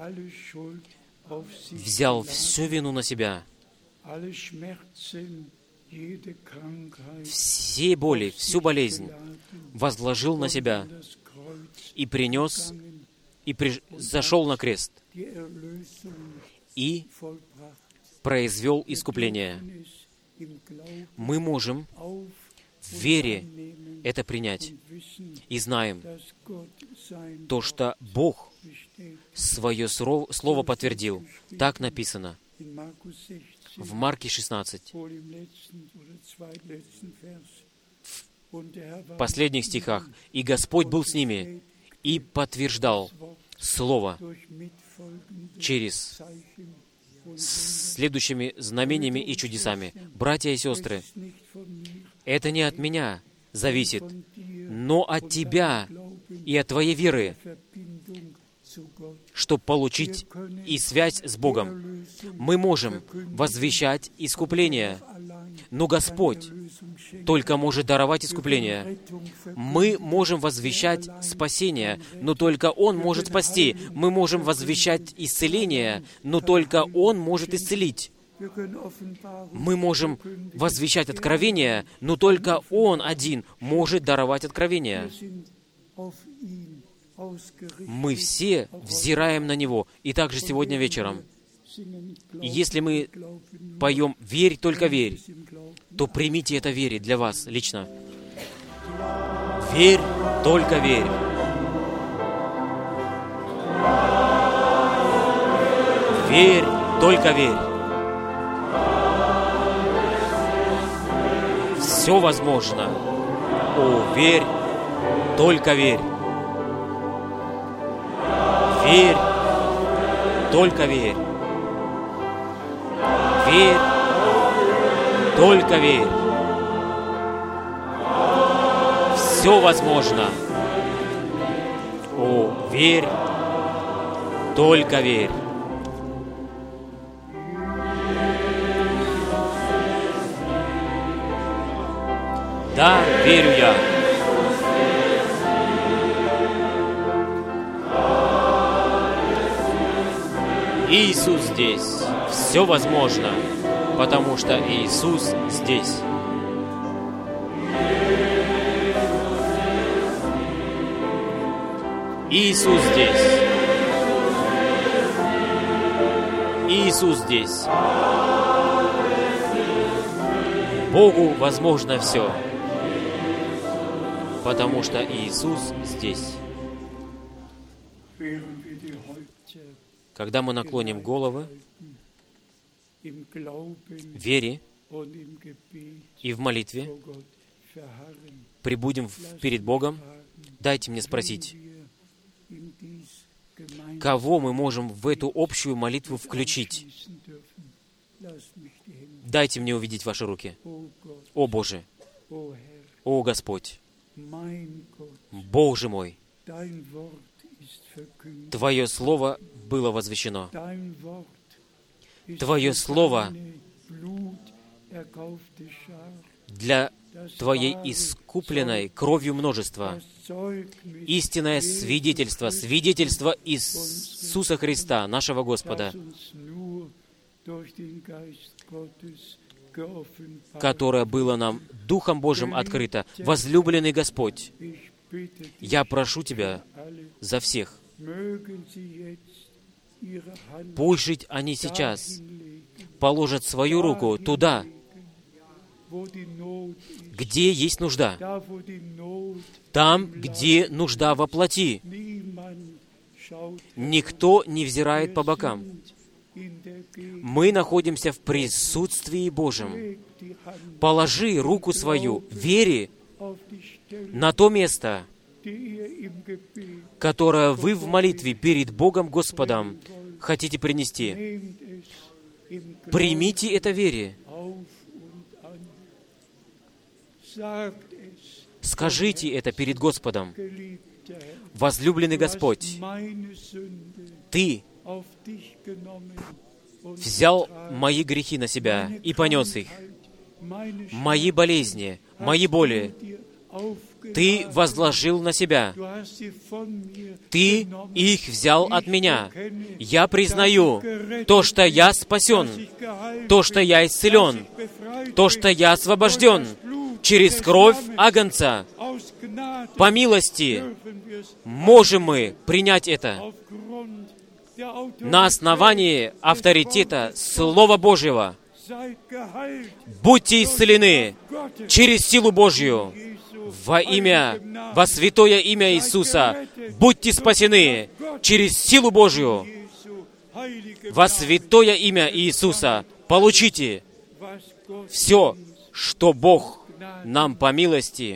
взял всю вину на Себя, все боли, всю болезнь возложил на Себя и принес, и при... зашел на крест, и произвел искупление. Мы можем в вере это принять и знаем то, что Бог Свое Слово подтвердил. Так написано в Марке шестнадцать, в последних стихах. «И Господь был с ними и подтверждал Слово через следующими знамениями и чудесами». Братья и сестры, это не от меня зависит, но от тебя и от твоей веры, чтобы получить и связь с Богом. Мы можем возвещать искупление, но Господь только может даровать искупление. Мы можем возвещать спасение, но только Он может спасти. Мы можем возвещать исцеление, но только Он может исцелить. Мы можем возвещать откровение, но только Он один может даровать откровение. Мы все взираем на Него, и также сегодня вечером. И если мы поем «Верь, только верь», то примите это вере для вас лично. Верь, только верь. Верь, только верь. Все возможно. О, верь, только верь. Верь, только верь. Верь, только верь. Все возможно. О, верь, только верь. Да, верю я. Иисус здесь. Все возможно, потому что Иисус здесь. Иисус здесь. Иисус здесь. Богу возможно все, потому что Иисус здесь. Когда мы наклоним головы в вере и в молитве, прибудем перед Богом, дайте мне спросить, кого мы можем в эту общую молитву включить? Дайте мне увидеть ваши руки. О Боже! О Господь! Боже мой! Твое Слово было возвещено. Твое Слово для Твоей искупленной кровью множества. Истинное свидетельство, свидетельство Иисуса Христа, нашего Господа, которое было нам Духом Божьим открыто. Возлюбленный Господь, я прошу Тебя за всех. Пусть жить они сейчас положат свою руку туда, где есть нужда, там, где нужда во плоти. Никто не взирает по бокам. Мы находимся в присутствии Божьем. Положи руку свою в вере на то место, которое вы в молитве перед Богом Господом хотите принести. Примите это в вере. Скажите это перед Господом. Возлюбленный Господь, Ты взял мои грехи на Себя и понес их. Мои болезни, мои боли Ты возложил на Себя. Ты их взял от меня. Я признаю то, что я спасен, то, что я исцелен, то, что я освобожден через кровь Агнца. По милости можем мы принять это на основании авторитета Слова Божьего. Будьте исцелены через силу Божью. Во имя, во святое имя Иисуса, будьте спасены через силу Божью. Во святое имя Иисуса получите все, что Бог нам по милости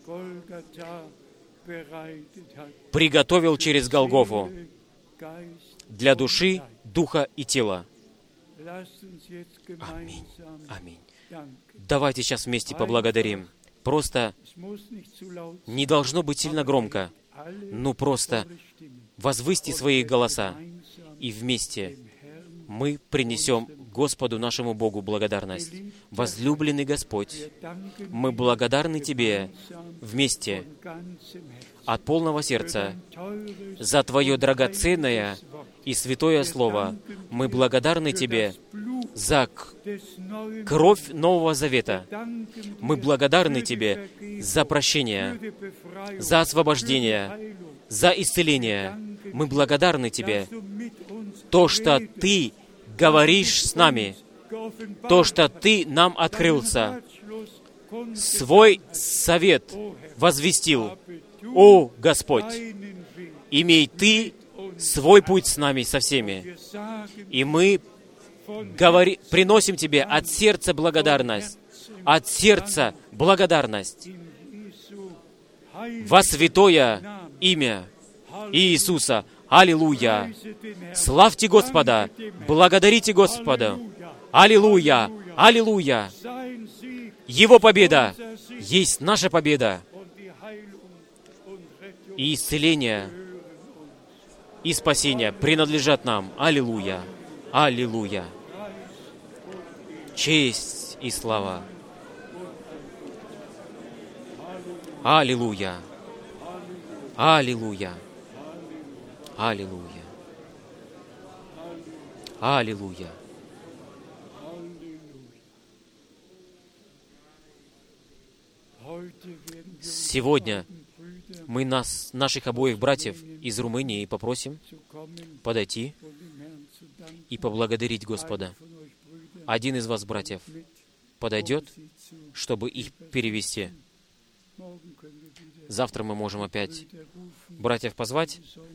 приготовил через Голгофу для души, духа и тела. Аминь. Аминь. Давайте сейчас вместе поблагодарим. Просто не должно быть сильно громко, но просто возвысьте свои голоса, и вместе мы принесем Господу нашему Богу благодарность. Возлюбленный Господь, мы благодарны Тебе вместе от полного сердца за Твое драгоценное и святое Слово. Мы благодарны Тебе за кровь Нового Завета. Мы благодарны Тебе за прощение, за освобождение, за исцеление. Мы благодарны Тебе. То, что Ты говоришь с нами, то, что Ты нам открылся, свой совет возвестил. О, Господь, имей Ты свой путь с нами, со всеми. И мы говори, приносим Тебе от сердца благодарность, от сердца благодарность во святое имя Иисуса. Аллилуйя! Славьте Господа! Благодарите Господа! Аллилуйя! Аллилуйя! Его победа есть наша победа. И исцеление, и спасение принадлежат нам. Аллилуйя! Аллилуйя! Честь и слава! Аллилуйя! Аллилуйя! Аллилуйя! Аллилуйя! Сегодня мы нас, наших обоих братьев из Румынии попросим подойти и поблагодарить Господа. Один из вас, братьев, подойдет, чтобы их перевести. Завтра мы можем опять братьев позвать,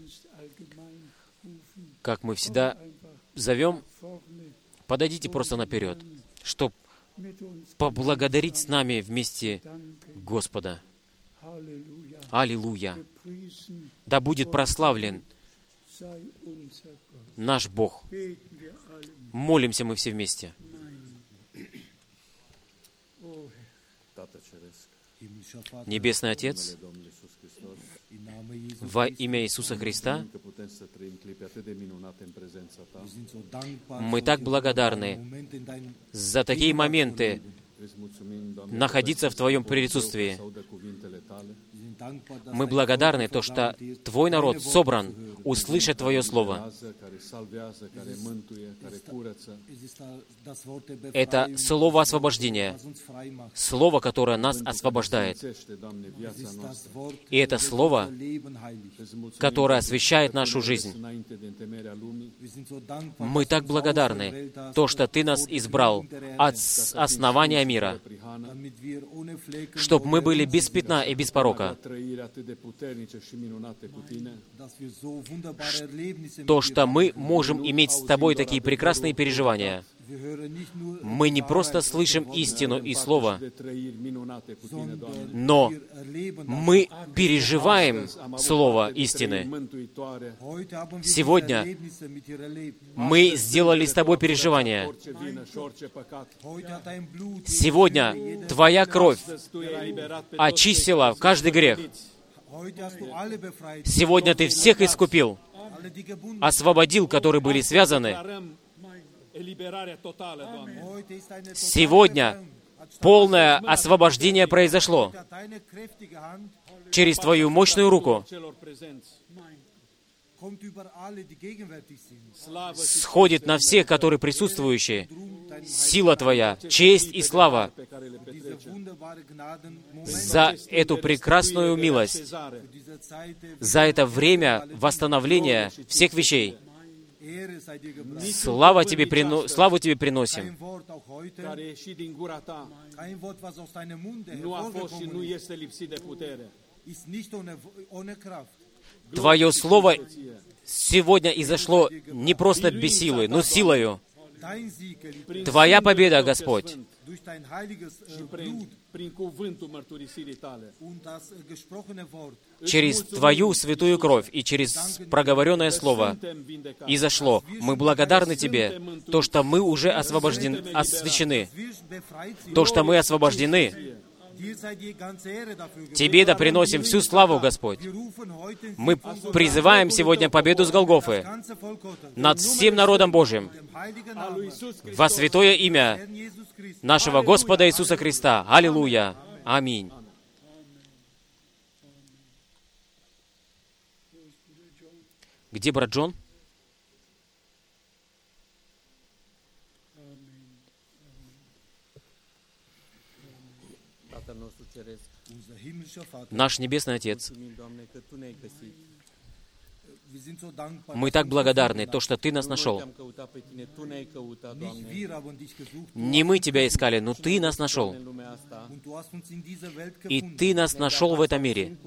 как мы всегда зовем. Подойдите просто наперед, чтобы поблагодарить с нами вместе Господа. Аллилуйя! Да будет прославлен наш Бог. Молимся мы все вместе. Небесный Отец, во имя Иисуса Христа, мы так благодарны за такие моменты находиться в Твоем присутствии. Мы благодарны, то, что Твой народ собран услышать Твое Слово. Это Слово освобождения, Слово, которое нас освобождает. И это Слово, которое освящает нашу жизнь. Мы так благодарны, то, что Ты нас избрал от основания мира, чтобы мы были без пятна и без порока. То, что мы можем иметь с Тобой такие прекрасные переживания. Мы не просто слышим истину и Слово, но мы переживаем Слово истины. Сегодня мы сделали с Тобой переживания. Сегодня Твоя кровь очистила каждый грех. Сегодня Ты всех искупил, освободил, которые были связаны. Сегодня полное освобождение произошло через Твою мощную руку. Сходит на всех, которые присутствующие. Сила Твоя, честь и слава за эту прекрасную милость, за это время восстановления всех вещей. Слава тебе прино... Славу Тебе приносим. Твое Слово сегодня изошло не просто без силы, но силою. Твоя победа, Господь, через Твою святую кровь и через проговоренное Слово изошло. Мы благодарны Тебе, то, что мы уже освобождены, освящены, то, что мы освобождены. Тебе да приносим всю славу, Господь. Мы призываем сегодня победу с Голгофы над всем народом Божьим во святое имя нашего Господа Иисуса Христа. Аллилуйя! Аминь. Где брат Джон? Наш Небесный Отец, мы так благодарны, то, что Ты нас нашел. Не мы Тебя искали, но Ты нас нашел. И Ты нас нашел в этом мире.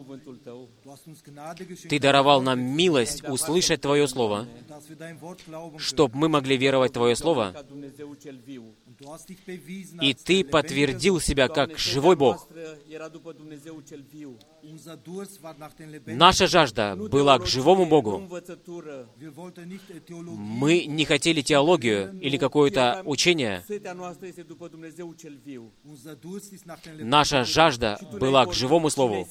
Ты даровал нам милость услышать Твое Слово, чтобы мы могли веровать в Твое Слово. И Ты подтвердил себя как живой Бог. Наша жажда была к живому Богу. Мы не хотели теологию или какое-то учение. Наша жажда была к живому Слову.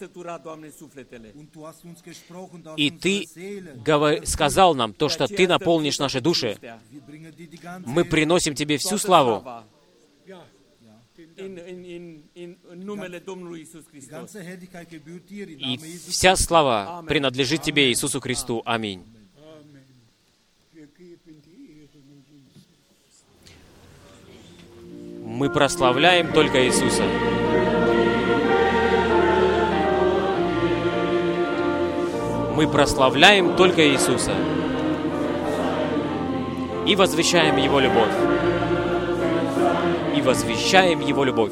И Ты говор... сказал нам то, что Ты наполнишь наши души. Мы приносим Тебе всю славу. И вся слава принадлежит Тебе, Иисусу Христу. Аминь. Мы прославляем только Иисуса. Мы прославляем только Иисуса и возвещаем Его любовь. И возвещаем Его любовь.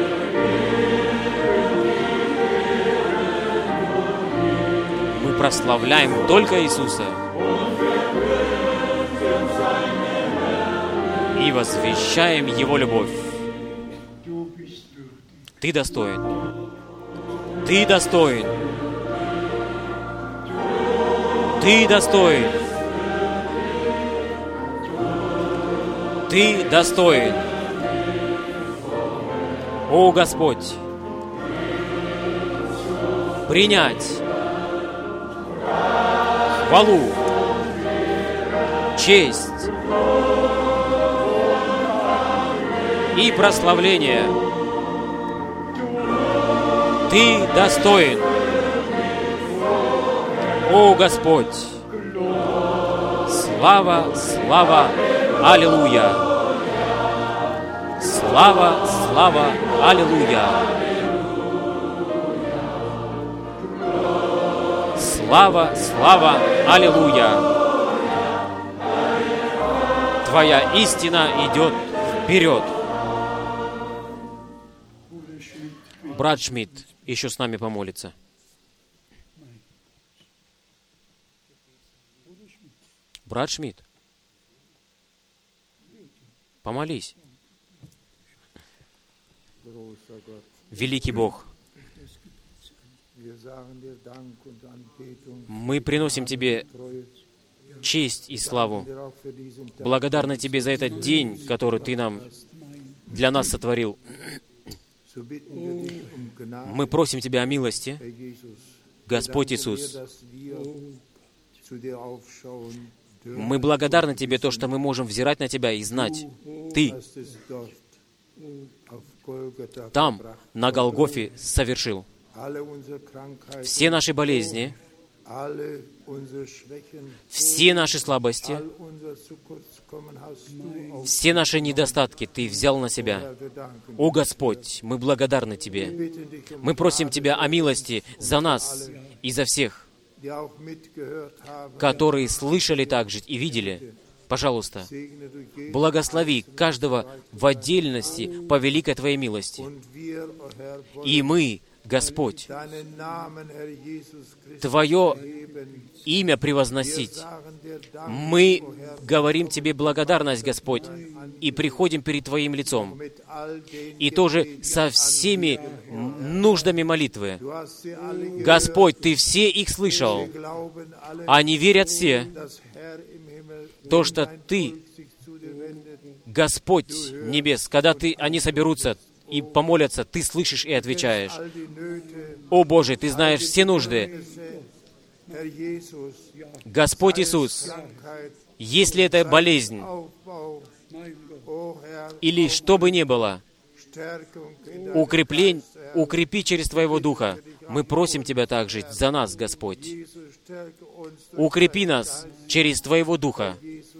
Мы прославляем только Иисуса и возвещаем Его любовь. Ты достоин. Ты достоин. Ты достоин. Ты достоин. О Господь, принять хвалу, честь и прославление. Ты достоин. О Господь, слава, слава, аллилуйя. Слава, слава, аллилуйя. Слава, слава, аллилуйя. Твоя истина идет вперед. Брат Шмидт еще с нами помолится. Брат Шмидт, помолись. Великий Бог, мы приносим Тебе честь и славу. Благодарны Тебе за этот день, который Ты нам, для нас сотворил. Мы просим Тебя о милости, Господь Иисус. Мы благодарны Тебе то, что мы можем взирать на Тебя и знать, Ты там, на Голгофе, совершил. Все наши болезни, все наши слабости, все наши недостатки Ты взял на себя. О Господь, мы благодарны Тебе. Мы просим Тебя о милости за нас и за всех, которые слышали также и видели. Пожалуйста, благослови каждого в отдельности по великой Твоей милости. И мы, Господь, Твое имя превозносить. Мы говорим Тебе благодарность, Господь, и приходим перед Твоим лицом. И тоже со всеми нуждами молитвы. Господь, Ты все их слышал. Они верят все. То, что Ты, Господь небес, когда Ты, они соберутся и помолятся, Ты слышишь и отвечаешь. О Боже, Ты знаешь все нужды. Господь Иисус, если это болезнь, или что бы ни было, укреплень, укрепи через Твоего Духа. Мы просим Тебя также за нас, Господь. Укрепи нас через Твоего Духа.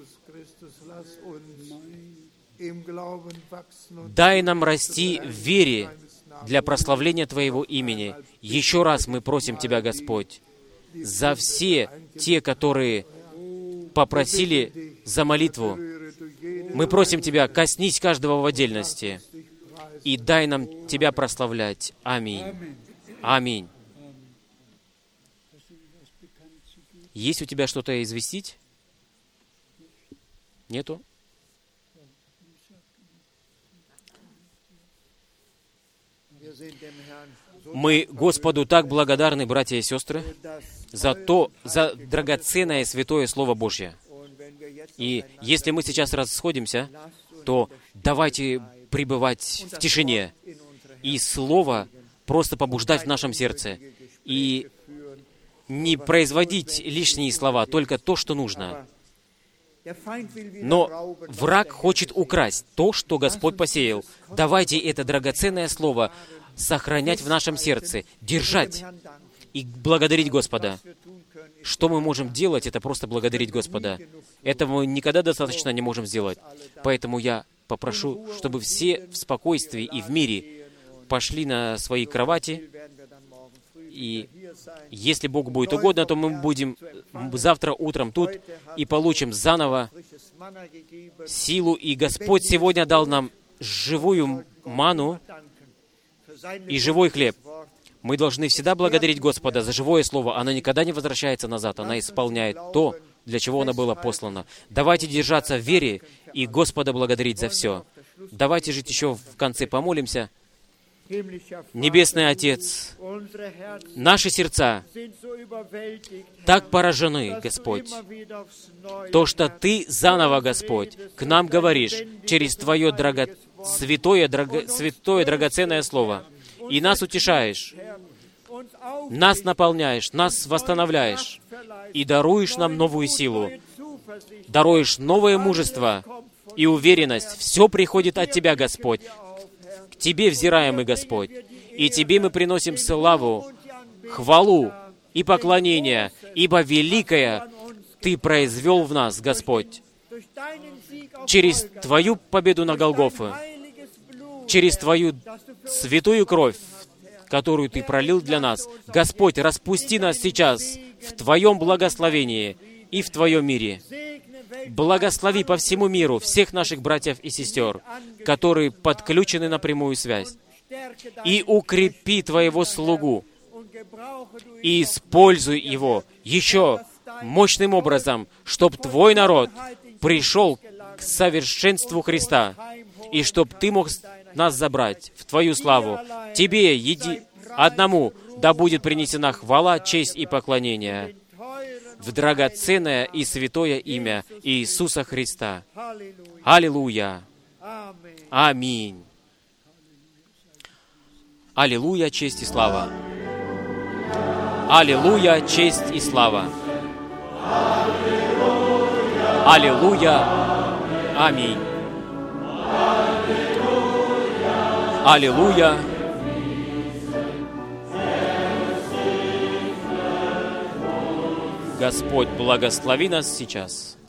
Дай нам расти в вере для прославления Твоего имени. Еще раз мы просим Тебя, Господь, за все те, которые попросили за молитву. Мы просим Тебя, коснись каждого в отдельности и дай нам Тебя прославлять. Аминь. Аминь. Есть у тебя что-то известить? Нету? Мы Господу так благодарны, братья и сестры, за то, за драгоценное святое Слово Божье. И если мы сейчас расходимся, то давайте пребывать в тишине и Слово просто побуждать в нашем сердце. И не производить лишние слова, только то, что нужно. Но враг хочет украсть то, что Господь посеял. Давайте это драгоценное слово сохранять в нашем сердце, держать и благодарить Господа. Что мы можем делать, это просто благодарить Господа. Этого мы никогда достаточно не можем сделать. Поэтому я попрошу, чтобы все в спокойствии и в мире пошли на свои кровати, и если Богу будет угодно, то мы будем завтра утром тут и получим заново силу, и Господь сегодня дал нам живую ману и живой хлеб. Мы должны всегда благодарить Господа за живое слово. Оно никогда не возвращается назад. Оно исполняет то, для чего оно было послано. Давайте держаться в вере и Господа благодарить за все. Давайте жить еще в конце помолимся. Небесный Отец, наши сердца так поражены, Господь, то, что Ты заново, Господь, к нам говоришь через Твое драго... святое, драго... святое драгоценное Слово, и нас утешаешь, нас наполняешь, нас восстановляешь, и даруешь нам новую силу, даруешь новое мужество и уверенность. Все приходит от Тебя, Господь. К Тебе взираем мы, Господь, и Тебе мы приносим славу, хвалу и поклонение, ибо великое Ты произвел в нас, Господь, через Твою победу на Голгофе, через Твою святую кровь, которую Ты пролил для нас. Господь, распусти нас сейчас в Твоем благословении и в Твоем мире. Благослови по всему миру всех наших братьев и сестер, которые подключены на прямую связь. И укрепи Твоего слугу, и используй его еще мощным образом, чтобы Твой народ пришел к совершенству Христа, и чтобы Ты мог нас забрать в Твою славу. Тебе, еди... одному, да будет принесена хвала, честь и поклонение в драгоценное и святое имя Иисуса Христа. Аллилуйя! Аминь! Аллилуйя, честь и слава! Аллилуйя, честь и слава! Аллилуйя! Аминь! Аллилуйя! Господь, благослови нас сейчас.